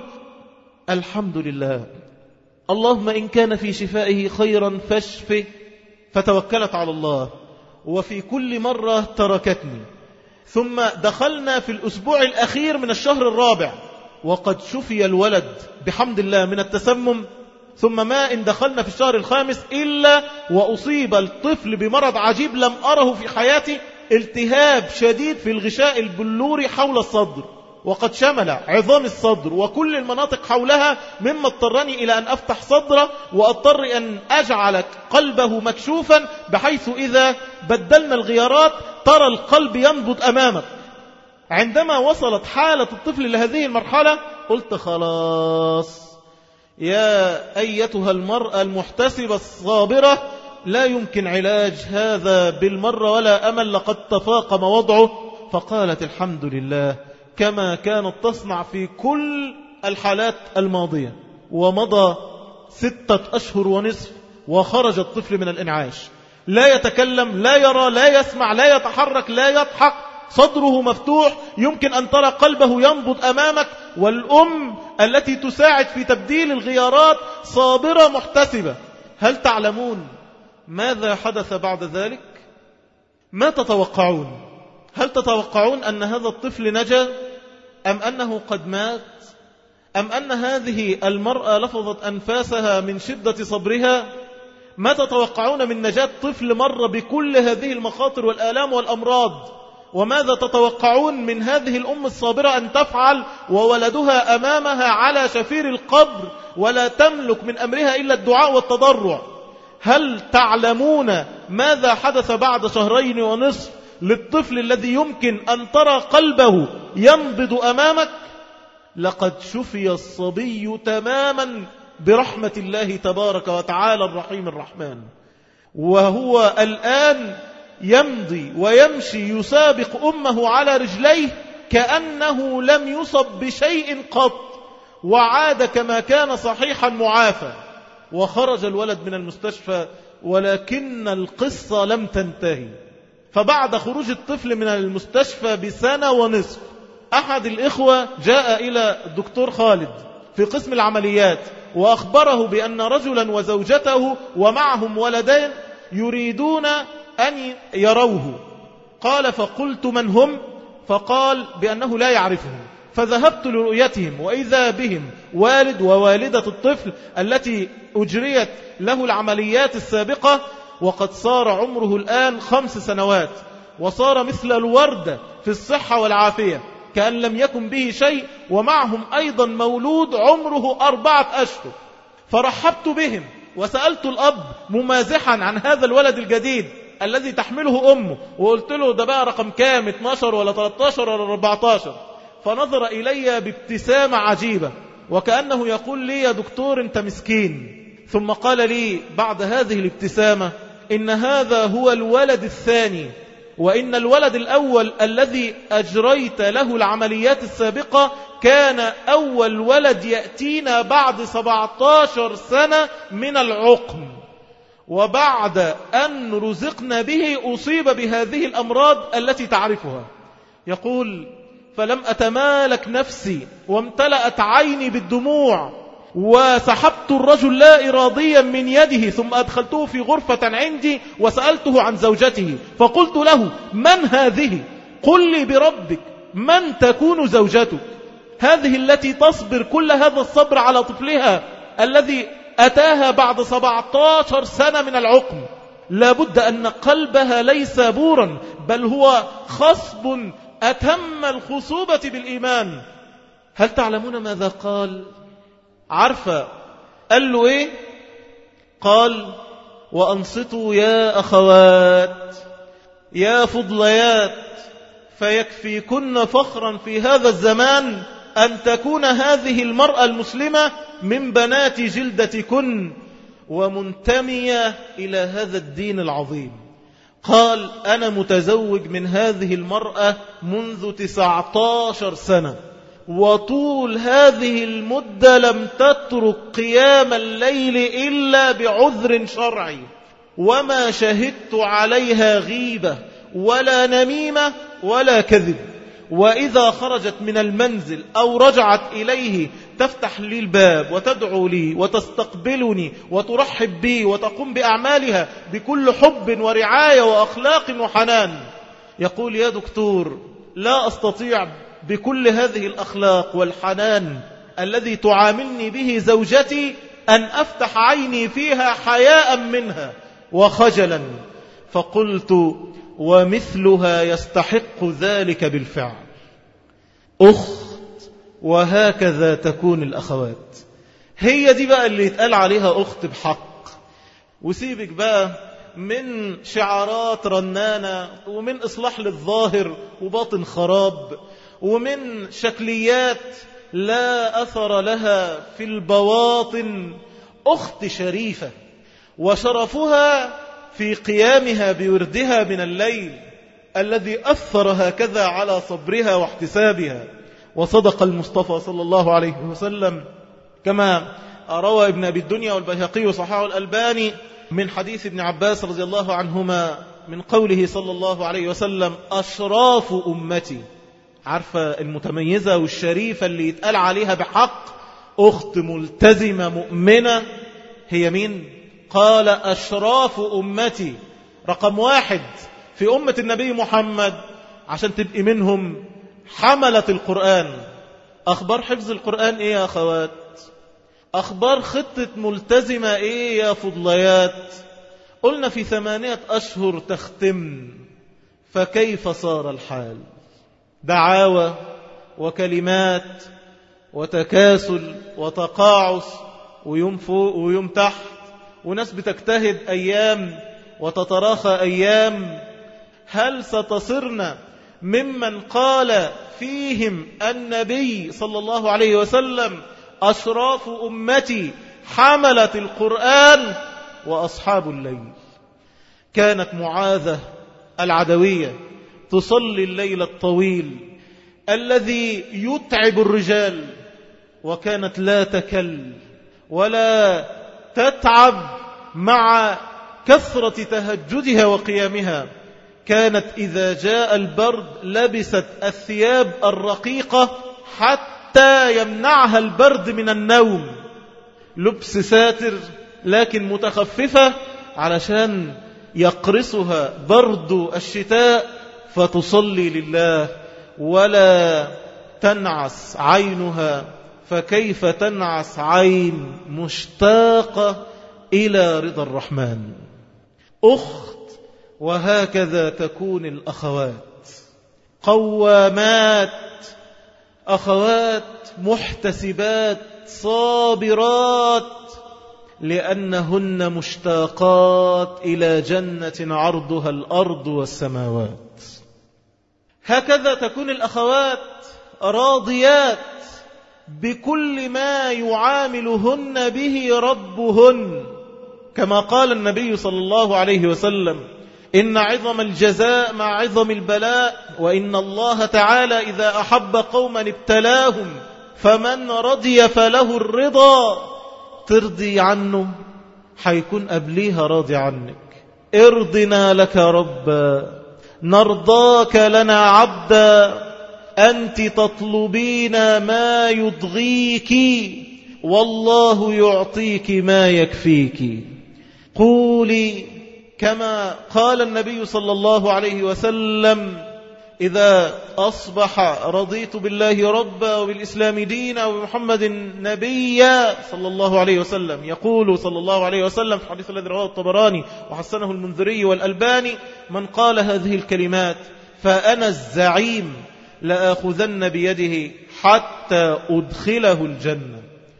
الحمد لله، اللهم إن كان في شفائه خيرا فاشفه. فتوكلت على الله، وفي كل مرة تركتني. ثم دخلنا في الأسبوع الأخير من الشهر الرابع وقد شفي الولد بحمد الله من التسمم. ثم ما إن دخلنا في الشهر الخامس إلا وأصيب الطفل بمرض عجيب لم أره في حياتي، التهاب شديد في الغشاء البلوري حول الصدر، وقد شمل عظام الصدر وكل المناطق حولها، مما اضطرني إلى أن أفتح صدره وأضطر أن أجعل قلبه مكشوفا بحيث إذا بدلنا الغيارات ترى القلب ينبض أمامك. عندما وصلت حالة الطفل لهذه المرحلة قلت خلاص يا أيتها المرأة المحتسبة الصابرة، لا يمكن علاج هذا بالمرة ولا أمل، لقد تفاقم وضعه. فقالت الحمد لله كما كانت تصنع في كل الحالات الماضية. ومضى 6 أشهر ونصف وخرج الطفل من الإنعاش، لا يتكلم لا يرى لا يسمع لا يتحرك لا يضحك، صدره مفتوح، يمكن أن ترى قلبه ينبض أمامك. والأم التي تساعد في تبديل الغيارات صابرة محتسبة. هل تعلمون ماذا حدث بعد ذلك؟ ما تتوقعون؟ هل تتوقعون أن هذا الطفل نجا أم أنه قد مات أم أن هذه المرأة لفظت أنفاسها من شدة صبرها؟ ما تتوقعون من نجاة طفل مر بكل هذه المخاطر والآلام والأمراض؟ وماذا تتوقعون من هذه الأم الصابرة أن تفعل وولدها أمامها على شفير القبر ولا تملك من أمرها إلا الدعاء والتضرع؟ هل تعلمون ماذا حدث بعد 2 ونصف شهر للطفل الذي يمكن أن ترى قلبه ينبض أمامك؟ لقد شفي الصبي تماما برحمة الله تبارك وتعالى الرحيم الرحمن، وهو الآن يمضي ويمشي يسابق أمه على رجليه كأنه لم يصب بشيء قط، وعاد كما كان صحيحا معافى. وخرج الولد من المستشفى، ولكن القصة لم تنتهي. فبعد خروج الطفل من المستشفى ب1 ونصف سنة، أحد الإخوة جاء إلى الدكتور خالد في قسم العمليات وأخبره بأن رجلا وزوجته ومعهم ولدين يريدون أن يروه. قال فقلت من هم؟ فقال بأنه لا يعرفهم. فذهبت لرؤيتهم وإذا بهم والد ووالدة الطفل التي أجريت له العمليات السابقة، وقد صار عمره الآن 5 سنوات، وصار مثل الوردة في الصحة والعافية كأن لم يكن به شيء، ومعهم أيضا مولود عمره 4 أشهر. فرحبت بهم وسألت الأب ممازحا عن هذا الولد الجديد الذي تحمله أمه، وقلت له ده بقى رقم كام، 12 ولا 13 ولا 14؟ فنظر إلي بابتسامة عجيبة وكأنه يقول لي يا دكتور أنت مسكين. ثم قال لي بعد هذه الابتسامة إن هذا هو الولد الثاني، وإن الولد الأول الذي أجريت له العمليات السابقة كان أول ولد يأتينا بعد 17 سنة من العقم، وبعد أن رزقنا به أصيب بهذه الأمراض التي تعرفها. يقول فلم أتمالك نفسي وامتلأت عيني بالدموع، وسحبت الرجل لا إراديا من يده، ثم أدخلته في غرفة عندي وسألته عن زوجته، فقلت له من هذه؟ قل لي بربك من تكون زوجتك هذه التي تصبر كل هذا الصبر على طفلها الذي أتاها بعد 17 سنة من العقم؟ لابد أن قلبها ليس بورا، بل هو خصب أتم الخصوبة بالإيمان. هل تعلمون ماذا قال؟ عارفة قال له إيه؟ قال وأنصتوا يا أخوات يا فضليات، فيكفيكن فخرا في هذا الزمان أن تكون هذه المرأة المسلمة من بنات جلدتكن ومنتمية إلى هذا الدين العظيم. قال أنا متزوج من هذه المرأة منذ 19 سنة، وطول هذه المدة لم تترك قيام الليل إلا بعذر شرعي، وما شهدت عليها غيبة ولا نميمة ولا كذب، وإذا خرجت من المنزل أو رجعت إليه تفتح لي الباب وتدعو لي وتستقبلني وترحب بي وتقوم بأعمالها بكل حب ورعاية وأخلاق وحنان. يقول يا دكتور لا أستطيع بكل هذه الأخلاق والحنان الذي تعاملني به زوجتي أن أفتح عيني فيها حياء منها وخجلا. فقلت ومثلها يستحق ذلك بالفعل. أخت وهكذا تكون الأخوات. هي دي بقى اللي يتقال عليها أخت بحق. وسيبك بقى من شعارات رنانة ومن إصلاح للظاهر وباطن خراب ومن شكليات لا أثر لها في البواطن. أخت شريفة وشرفها في قيامها بوردها من الليل الذي أثر هكذا على صبرها واحتسابها. وصدق المصطفى صلى الله عليه وسلم كما روى ابن أبي الدنيا والبيهقي وصححه الألباني من حديث ابن عباس رضي الله عنهما من قوله صلى الله عليه وسلم أشراف أمتي. عارفة المتميزة والشريفة اللي يتقال عليها بحق أخت ملتزمة مؤمنة هي مين؟ قال أشراف أمتي. رقم 1 في أمة النبي محمد عشان تبقي منهم حملة القرآن. أخبار حفظ القرآن إيه يا أخوات؟ أخبار خطة ملتزمة إيه يا فضليات؟ قلنا في 8 أشهر تختم، فكيف صار الحال؟ دعاوى وكلمات وتكاسل وتقاعس ويوم فوق ويوم تحت، وناس بتجتهد أيام وتتراخى أيام. هل ستصرنا ممن قال فيهم النبي صلى الله عليه وسلم أشراف أمتي حملة القرآن وأصحاب الليل؟ كانت معاذة العدوية تصلي الليل الطويل الذي يتعب الرجال، وكانت لا تكل ولا تتعب مع كثرة تهجدها وقيامها. كانت إذا جاء البرد لبست الثياب الرقيقة حتى يمنعها البرد من النوم، لبس ساتر لكن متخففة علشان يقرصها برد الشتاء، فتصلي لله ولا تنعس عينها. فكيف تنعس عين مشتاقة إلى رضا الرحمن؟ أخت. وهكذا تكون الأخوات، قوامات، أخوات محتسبات صابرات، لأنهن مشتاقات إلى جنة عرضها الأرض والسماوات. هكذا تكون الأخوات راضيات بكل ما يعاملهن به ربهن، كما قال النبي صلى الله عليه وسلم: إن عظم الجزاء مع عظم البلاء، وإن الله تعالى إذا أحب قوما ابتلاهم، فمن رضي فله الرضا. ترضي عنه حيكون قبليها راضي عنك. ارضنا لك ربا، نرضاك لنا عبدا، أنت تطلبين ما يضغيك، والله يعطيك ما يكفيك. قولي كما قال النبي صلى الله عليه وسلم: إذا أصبح رضيت بالله ربا وبالإسلام دينا وبمحمد نبيا صلى الله عليه وسلم. يقول صلى الله عليه وسلم في الحديث الذي رواه الطبراني وحسنه المنذري والألباني: من قال هذه الكلمات فأنا الزعيم لآخذن بيده حتى أدخله الجنة.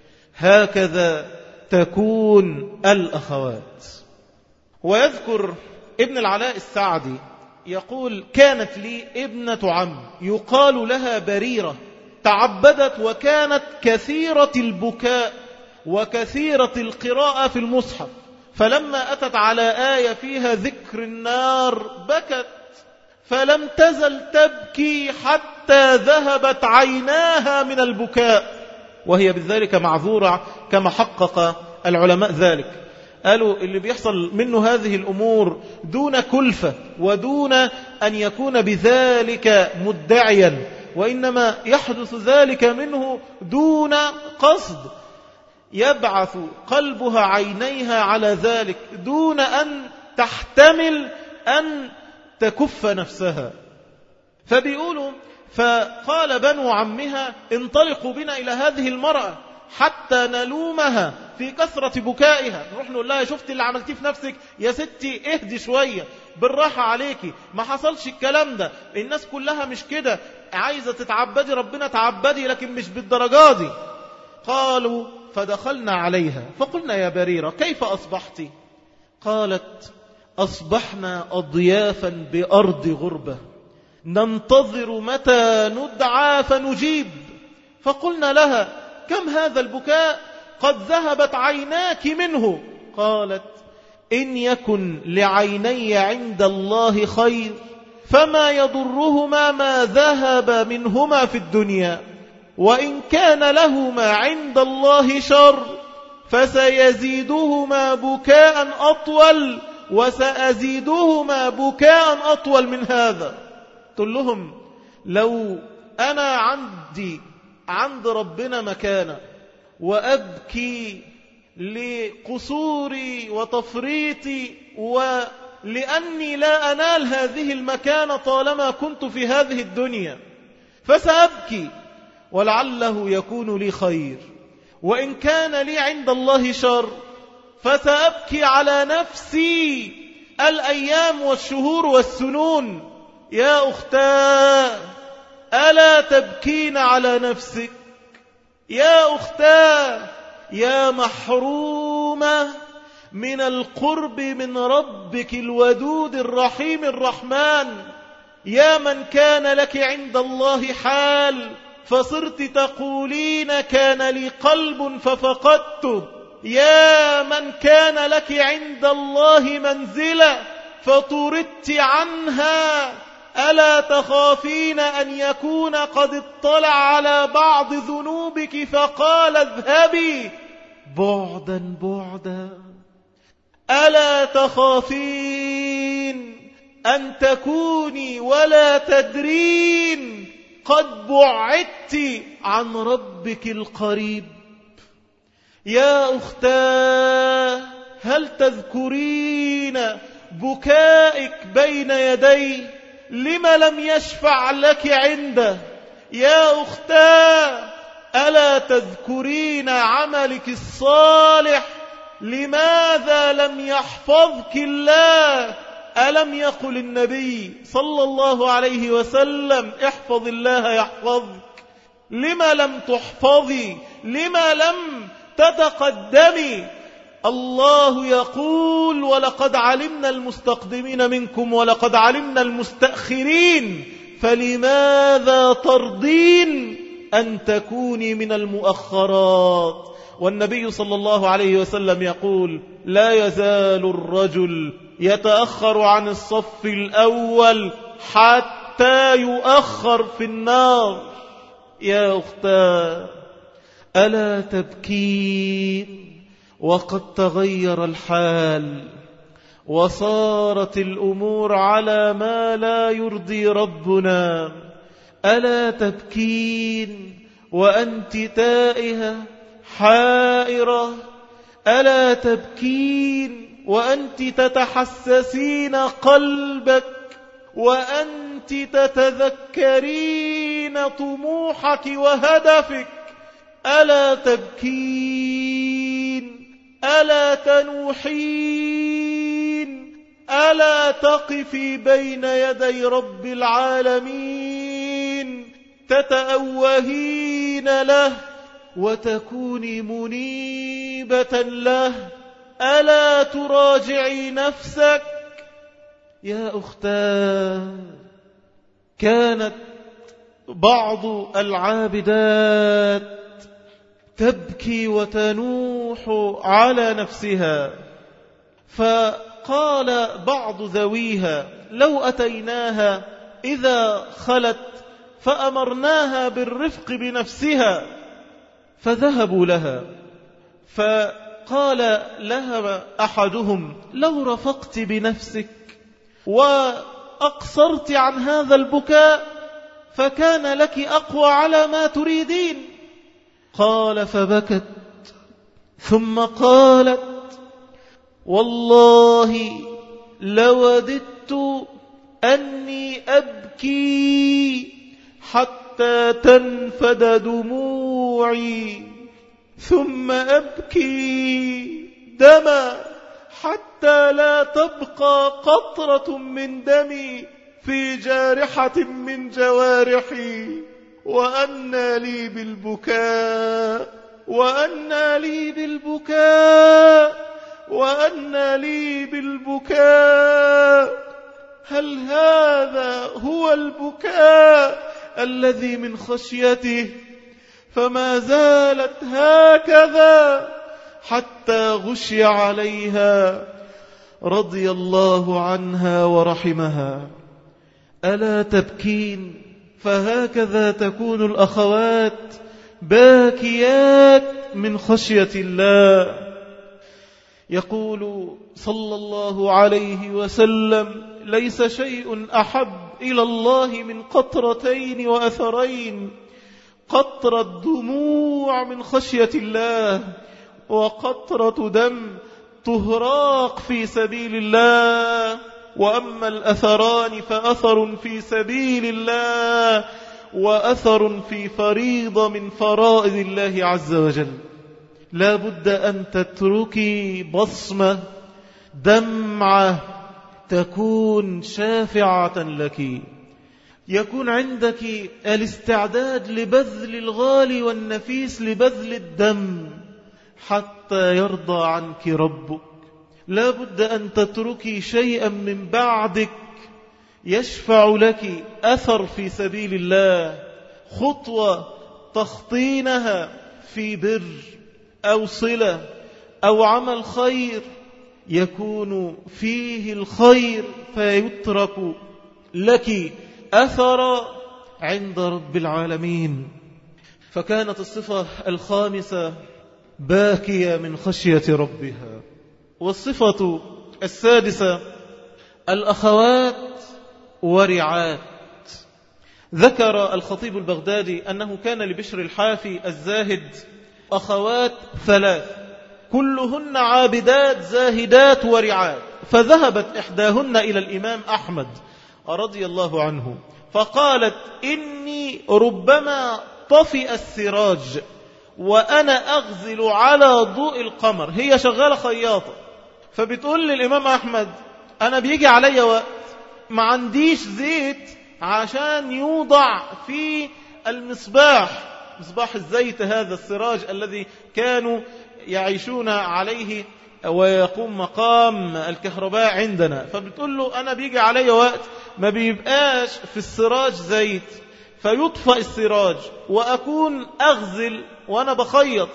هكذا تكون الأخوات. ويذكر ابن العلاء السعدي يقول: كانت لي ابنة عم يقال لها بريرة، تعبدت وكانت كثيرة البكاء وكثيرة القراءة في المصحف، فلما أتت على آية فيها ذكر النار بكت، فلم تزل تبكي حتى ذهبت عيناها من البكاء، وهي بذلك معذورة كما حقق العلماء ذلك. قالوا اللي بيحصل منه هذه الأمور دون كلفة ودون أن يكون بذلك مدعيا، وإنما يحدث ذلك منه دون قصد، يبعث قلبها عينيها على ذلك دون أن تحتمل أن تكف نفسها. فبيقولوا: فقال بنو عمها: انطلقوا بنا إلى هذه المرأة حتى نلومها في كثرة بكائها. نروح نقول لها: شفت اللي عملتيه في نفسك يا ستي، اهدي شوية، بالراحة عليكي، ما حصلش الكلام ده، الناس كلها مش كده، عايزة تتعبدي ربنا تعبدي، لكن مش بالدرجة دي. قالوا: فدخلنا عليها فقلنا: يا بريرة كيف أصبحت؟ قالت: أصبحنا أضيافا بأرض غربة، ننتظر متى ندعى فنجيب. فقلنا لها: كم هذا البكاء؟ قد ذهبت عيناك منه. قالت: إن يكن لعيني عند الله خير فما يضرهما ما ذهب منهما في الدنيا، وإن كان لهما عند الله شر فسيزيدهما بكاء أطول وسأزيدهما بكاء أطول من هذا. قل لهم: لو أنا عند ربنا مكانة وأبكي لقصوري وتفريطي ولأني لا أنال هذه المكانة طالما كنت في هذه الدنيا، فسأبكي ولعله يكون لي خير، وإن كان لي عند الله شر فسأبكي على نفسي الأيام والشهور والسنون. يا أختاه، ألا تبكين على نفسك؟ يا أختاه، يا محرومة من القرب من ربك الودود الرحيم الرحمن، يا من كان لك عند الله حال فصرت تقولين كان لي قلب ففقدته، يا من كان لك عند الله منزلة فطردت عنها، ألا تخافين أن يكون قد اطلع على بعض ذنوبك فقال اذهبي بعدا بعدا؟ ألا تخافين أن تكوني ولا تدرين قد بعدت عن ربك القريب؟ يا أختاه، هل تذكرين بكائك بين يدي؟ لما لم يشفع لك عنده؟ يا أختاه، ألا تذكرين عملك الصالح؟ لماذا لم يحفظك الله؟ ألم يقل النبي صلى الله عليه وسلم احفظ الله يحفظك؟ لما لم تحفظي؟ لما لم تتقدمي؟ الله يقول ولقد علمنا المستقدمين منكم ولقد علمنا المستأخرين، فلماذا ترضين أن تكوني من المؤخرات؟ والنبي صلى الله عليه وسلم يقول لا يزال الرجل يتأخر عن الصف الأول حتى يؤخر في النار. يا أختاه، ألا تبكين وقد تغير الحال وصارت الأمور على ما لا يرضي ربنا؟ ألا تبكين وأنت تائهة حائرة؟ ألا تبكين وأنت تتحسسين قلبك وأنت تتذكرين طموحك وهدفك؟ ألا تبكين؟ ألا تنوحين؟ ألا تقفي بين يدي رب العالمين تتأوهين له وتكوني منيبة له؟ ألا تراجعي نفسك؟ يا أختاه، كانت بعض العابدات تبكي وتنوح على نفسها، فقال بعض ذويها لو أتيناها إذا خلت فأمرناها بالرفق بنفسها، فذهبوا لها، فقال لها أحدهم لو رفقت بنفسك وأقصرت عن هذا البكاء فكان لك أقوى على ما تريدين. قال فبكت ثم قالت والله لوددت أني أبكي حتى تنفد دموعي ثم أبكي دما حتى لا تبقى قطرة من دمي في جارحة من جوارحي، وأنى لي بالبكاء وأنى لي بالبكاء وأنى لي بالبكاء. هل هذا هو البكاء الذي من خشيته؟ فما زالت هكذا حتى غشي عليها رضي الله عنها ورحمها. ألا تبكين؟ فهكذا تكون الأخوات باكيات من خشية الله. يقول صلى الله عليه وسلم ليس شيء أحب إلى الله من قطرتين وأثرين: قطرة دموع من خشية الله، وقطرة دم تهراق في سبيل الله. وأما الأثران فأثر في سبيل الله وأثر في فريضة من فرائض الله عز وجل. لا بد أن تتركي بصمة، دمعة تكون شافعة لك، يكون عندك الاستعداد لبذل الغالي والنفيس، لبذل الدم حتى يرضى عنك ربك. لا بد أن تتركي شيئا من بعدك يشفع لك أثر في سبيل الله، خطوة تخطينها في بر أو صلة أو عمل خير يكون فيه الخير فيترك لك أثر عند رب العالمين. فكانت الصفة الخامسة باكية من خشية ربها. والصفة السادسة الأخوات ورعات. ذكر الخطيب البغدادي أنه كان لبشر الحافي الزاهد أخوات 3 كلهن عابدات زاهدات ورعات، فذهبت إحداهن إلى الإمام أحمد رضي الله عنه فقالت إني ربما طفئ السراج وأنا أغزل على ضوء القمر. هي شغالة خياطة، فبتقول للإمام أحمد أنا بيجي علي وقت ما عنديش زيت عشان يوضع في المصباح، مصباح الزيت هذا السراج الذي كانوا يعيشون عليه ويقوم مقام الكهرباء عندنا. فبتقول له أنا بيجي علي وقت ما بيبقاش في السراج زيت فيطفئ السراج، وأكون أغزل وأنا بخيط،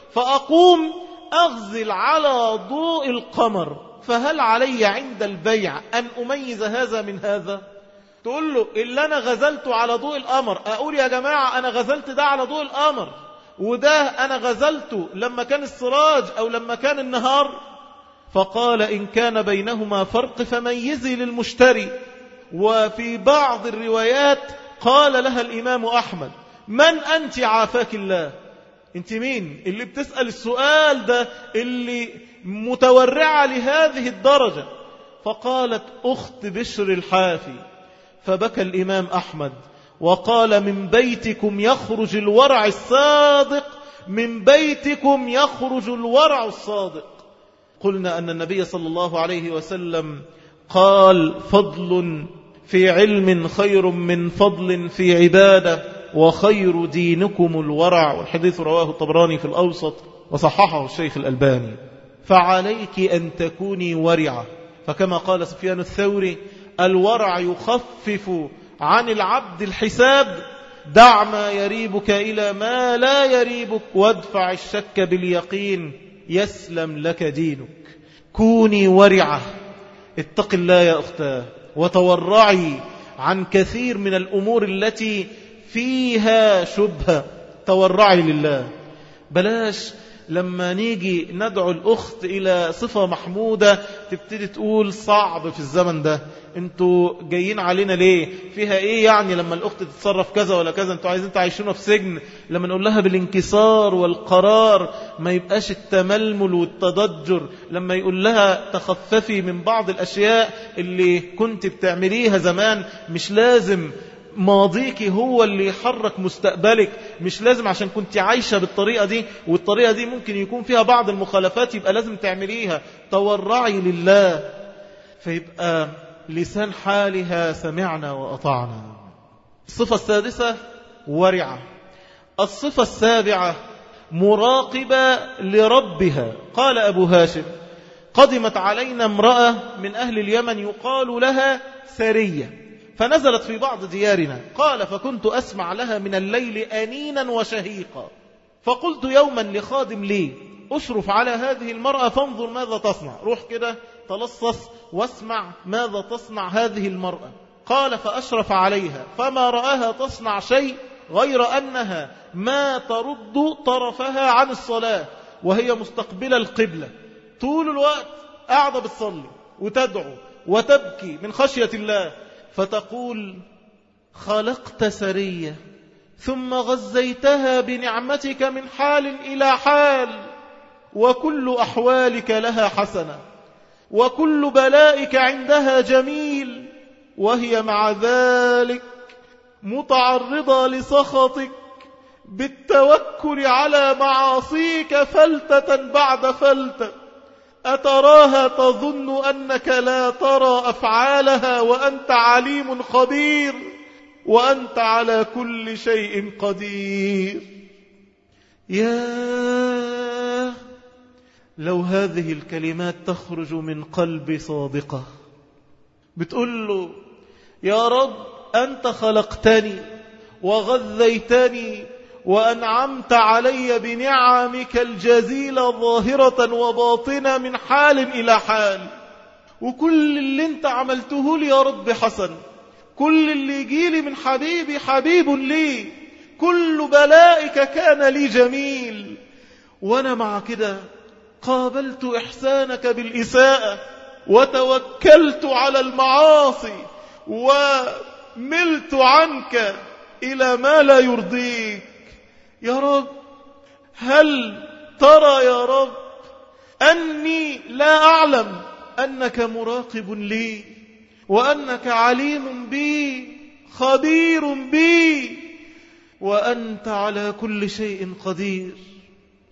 فأقوم أغزل على ضوء القمر، فهل علي عند البيع أن أميز هذا من هذا؟ تقول له اللي أنا غزلته على ضوء القمر، أقول يا جماعة أنا غزلت ده على ضوء القمر، وده أنا غزلته لما كان السراج أو لما كان النهار. فقال إن كان بينهما فرق فميزي للمشتري. وفي بعض الروايات قال لها الإمام أحمد من أنت عافاك الله؟ أنت مين اللي بتسأل السؤال ده، اللي متورعة لهذه الدرجة؟ فقالت أخت بشر الحافي. فبكى الإمام أحمد وقال من بيتكم يخرج الورع الصادق، من بيتكم يخرج الورع الصادق. قلنا أن النبي صلى الله عليه وسلم قال فضل في علم خير من فضل في عبادة، وخير دينكم الورع. والحديث رواه الطبراني في الأوسط وصححه الشيخ الألباني. فعليك أن تكوني ورعة، فكما قال سفيان الثوري الورع يخفف عن العبد الحساب، دع ما يريبك إلى ما لا يريبك، وادفع الشك باليقين يسلم لك دينك. كوني ورعة، اتق الله يا أختاه، وتورعي عن كثير من الأمور التي فيها شبهة، تورعي لله. بلاش لما نيجي ندعو الأخت إلى صفة محمودة تبتدي تقول صعب في الزمن ده، انتوا جايين علينا ليه؟ فيها ايه يعني لما الأخت تتصرف كذا ولا كذا؟ انتوا عايزين تعيشونا في سجن؟ لما نقول لها بالانكسار والقرار، ما يبقاش التململ والتضجر. لما يقول لها تخففي من بعض الأشياء اللي كنت بتعمليها زمان، مش لازم ماضيك هو اللي يحرك مستقبلك، مش لازم عشان كنت عايشة بالطريقة دي، والطريقة دي ممكن يكون فيها بعض المخالفات يبقى لازم تعمليها. تورعي لله، فيبقى لسان حالها سمعنا وأطعنا. الصفة السادسة ورعة. الصفة السابعة مراقبة لربها. قال أبو هاشم قدمت علينا امرأة من أهل اليمن يقال لها سرية، فنزلت في بعض ديارنا. قال فكنت أسمع لها من الليل أنينا وشهيقا، فقلت يوما لخادم لي أشرف على هذه المرأة فانظر ماذا تصنع، روح كده تلصص واسمع ماذا تصنع هذه المرأة. قال فأشرف عليها فما رآها تصنع شيء غير أنها ما ترد طرفها عن الصلاة وهي مستقبلة القبلة، طول الوقت قاعدة بتصلي وتدعو وتبكي من خشية الله. فتقول خلقت سرية ثم غزيتها بنعمتك من حال إلى حال، وكل أحوالك لها حسنة، وكل بلائك عندها جميل، وهي مع ذلك متعرضة لسخطك بالتوكل على معاصيك فلتة بعد فلتة. أتراها تظن أنك لا ترى أفعالها وأنت عليم خبير، وأنت على كل شيء قدير. يا لو هذه الكلمات تخرج من قلب صادقة، بتقول له يا رب أنت خلقتني وغذيتني وأنعمت علي بنعمك الجزيلة ظاهرة وباطنة من حال إلى حال، وكل اللي انت عملته لي يا رب حسن، كل اللي يجيلي من حبيبي حبيب لي، كل بلائك كان لي جميل، وأنا مع كده قابلت إحسانك بالإساءة وتوكلت على المعاصي وملت عنك إلى ما لا يرضيك. يا رب هل ترى يا رب أني لا أعلم أنك مراقب لي، وأنك عليم بي خبير بي، وأنت على كل شيء قدير.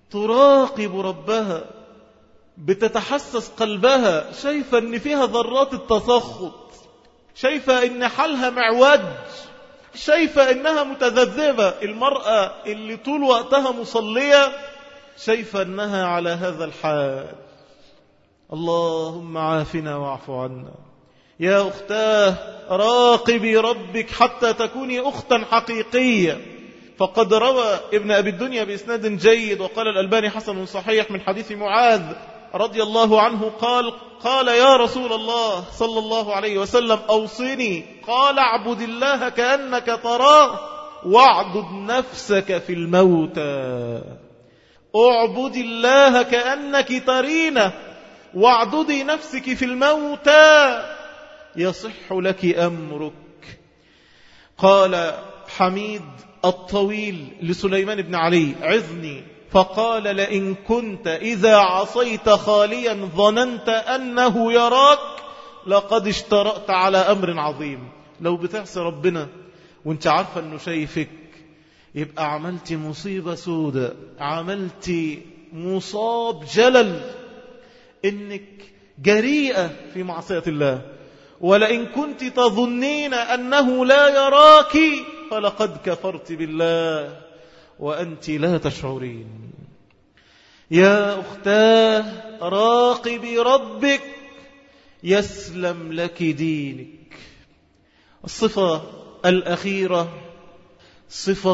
تراقب ربها، بتتحسس قلبها، شايفة ان فيها ذرات التسخط، شايفة ان حالها معوج، شايفة انها متذبذبة. المرأة اللي طول وقتها مصلية شايفة انها على هذا الحال. اللهم عافنا واعف عنا. يا أختاه راقبي ربك حتى تكوني أختا حقيقية. فقد روى ابن أبي الدنيا بإسناد جيد وقال الألباني حسن صحيح من حديث معاذ رضي الله عنه قال يا رسول الله صلى الله عليه وسلم أوصني. قال اعبد الله كأنك تراه واعبد نفسك في الموتى. اعبد الله كأنك ترينه واعبدي نفسك في الموتى يصح لك أمرك. قال حميد الطويل لسليمان بن علي عظني، فقال لئن كنت إذا عصيت خاليا ظننت أنه يراك لقد اشترأت على أمر عظيم. لو بتعصي ربنا وانت عارفة أنه شايفك يبقى عملت مصيبة سودة، عملت مصاب جلل، إنك جريئة في معصية الله. ولئن كنت تظنين أنه لا يراك فلقد كفرت بالله وأنت لا تشعرين. يا أختاه راقبي ربك يسلم لك دينك. الصفة الأخيرة صفة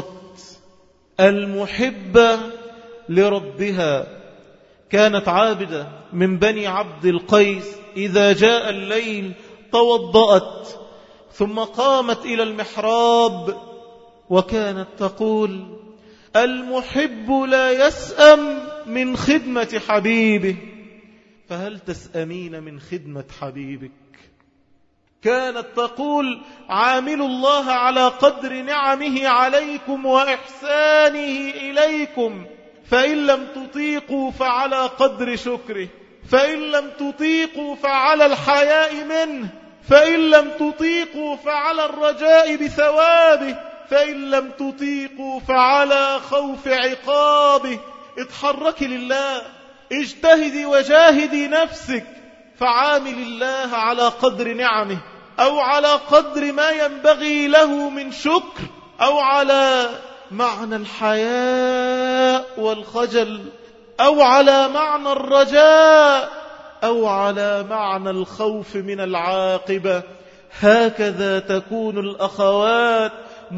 المحبة لربها. كانت عابدة من بني عبد القيس إذا جاء الليل توضأت ثم قامت إلى المحراب وكانت تقول المحب لا يسأم من خدمة حبيبه. فهل تسأمين من خدمة حبيبك؟ كانت تقول عاملوا الله على قدر نعمه عليكم وإحسانه إليكم، فإن لم تطيقوا فعلى قدر شكره، فإن لم تطيقوا فعلى الحياء منه، فإن لم تطيقوا فعلى الرجاء بثوابه، فإن لم تطيقوا فعلى خوف عقابه. اتحركي لله، اجتهدي وجاهدي نفسك، فعامل الله على قدر نعمه أو على قدر ما ينبغي له من شكر، أو على معنى الحياء والخجل، أو على معنى الرجاء، أو على معنى الخوف من العاقبة. هكذا تكون الأخوات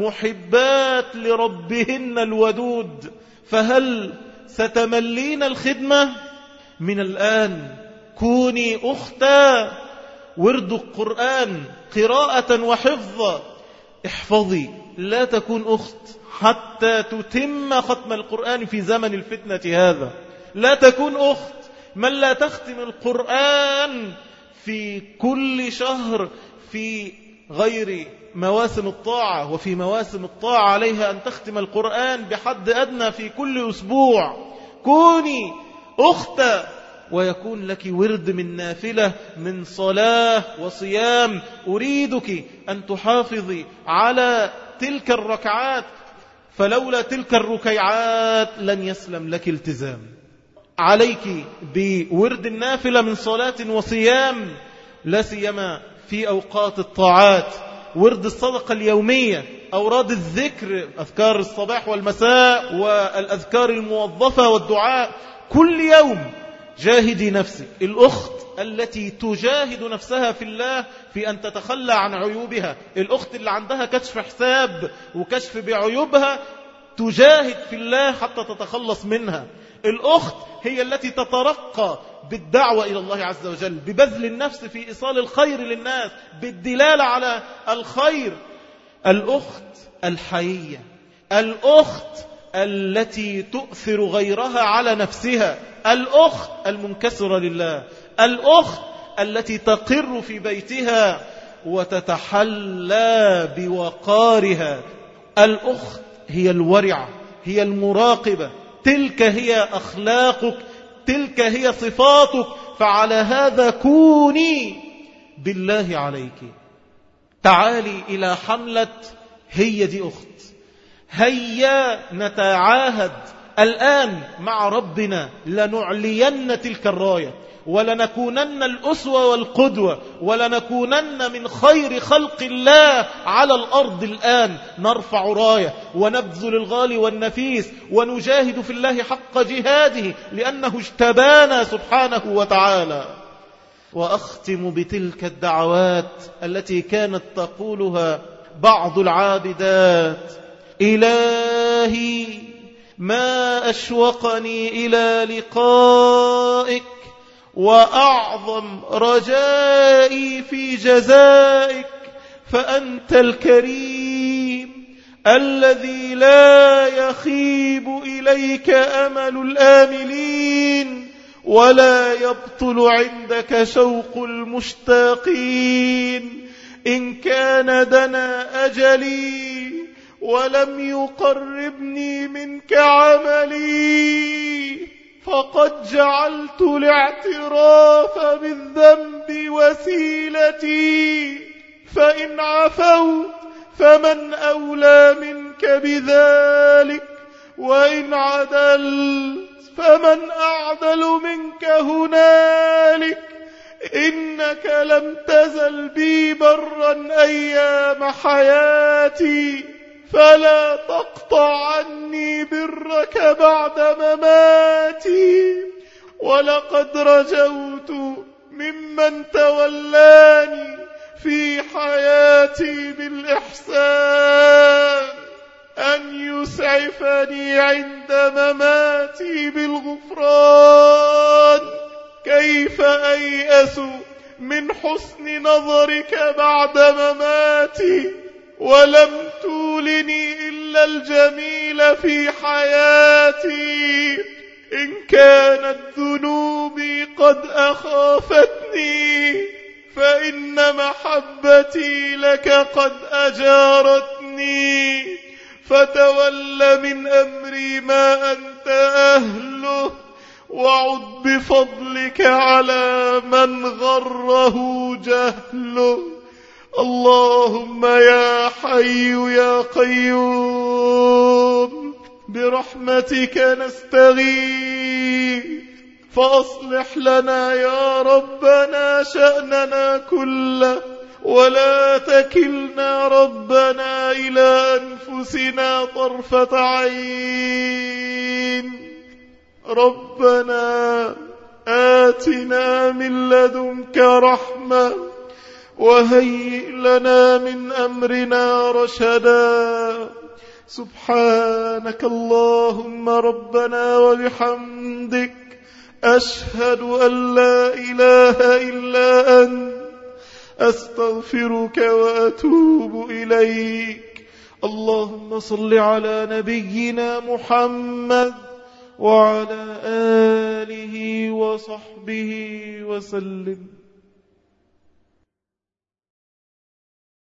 محبات لربهن الودود. فهل ستملين الخدمة؟ من الآن كوني أختا. ورد القرآن قراءة وحفظا، احفظي، لا تكون أخت حتى تتم ختم القرآن في زمن الفتنة هذا. لا تكون أخت من لا تختم القرآن في كل شهر في غير مواسم الطاعة، وفي مواسم الطاعة عليها أن تختم القرآن بحد أدنى في كل أسبوع. كوني أختا ويكون لك ورد من نافلة من صلاة وصيام. أريدك أن تحافظي على تلك الركعات، فلولا تلك الركعات لن يسلم لك التزام. عليك بورد النافلة من صلاة وصيام، لا سيما في أوقات الطاعات. ورد الصدقة اليومية، أوراد الذكر، أذكار الصباح والمساء والأذكار الموظفة والدعاء كل يوم. جاهدي نفسك. الأخت التي تجاهد نفسها في الله في أن تتخلى عن عيوبها، الأخت اللي عندها كشف حساب وكشف بعيوبها، تجاهد في الله حتى تتخلص منها. الأخت هي التي تترقى بالدعوة إلى الله عز وجل، ببذل النفس في إيصال الخير للناس، بالدلالة على الخير. الأخت الحيية، الأخت التي تؤثر غيرها على نفسها، الأخت المنكسرة لله، الأخت التي تقر في بيتها وتتحلى بوقارها. الأخت هي الورعة، هي المراقبة، تلك هي أخلاقك، تلك هي صفاتك. فعلى هذا كوني بالله عليك. تعالي إلى حملة هي دي أخت. هيا نتعاهد الآن مع ربنا لنعلين تلك الراية، ولنكونن الأسوة والقدوة، ولنكونن من خير خلق الله على الأرض. الآن نرفع راية ونبذل الغالي والنفيس ونجاهد في الله حق جهاده، لأنه اجتبانا سبحانه وتعالى. وأختم بتلك الدعوات التي كانت تقولها بعض العابدات: إلهي ما أشوقني إلى لقائك، وأعظم رجائي في جزائك، فأنت الكريم الذي لا يخيب إليك أمل الآملين، ولا يبطل عندك شوق المشتاقين. إن كان دنا أجلي ولم يقربني منك عملي، فقد جعلت الاعتراف بالذنب وسيلتي، فإن عفوت فمن أولى منك بذلك، وإن عدلت فمن أعدل منك هنالك. إنك لم تزل بي برا أيام حياتي، فلا تقطع عني برك بعد مماتي. ولقد رجوت ممن تولاني في حياتي بالإحسان أن يسعفني عند مماتي بالغفران. كيف أيأس من حسن نظرك بعد مماتي، ولم تولني إلا الجميل في حياتي. إن كانت ذنوبي قد أخافتني، فإن محبتي لك قد أجارتني. فتول من أمري ما أنت أهله، وعد بفضلك على من غره جهله. اللهم يا حي يا قيوم برحمتك نستغيث، فأصلح لنا يا ربنا شأننا كله، ولا تكلنا ربنا إلى أنفسنا طرفة عين. ربنا آتنا من لدنك رحمة، وهيئ لنا من أمرنا رشدا. سبحانك اللهم ربنا وبحمدك، أشهد أن لا إله إلا أنت، أستغفرك وأتوب إليك. اللهم صل على نبينا محمد وعلى آله وصحبه وسلم.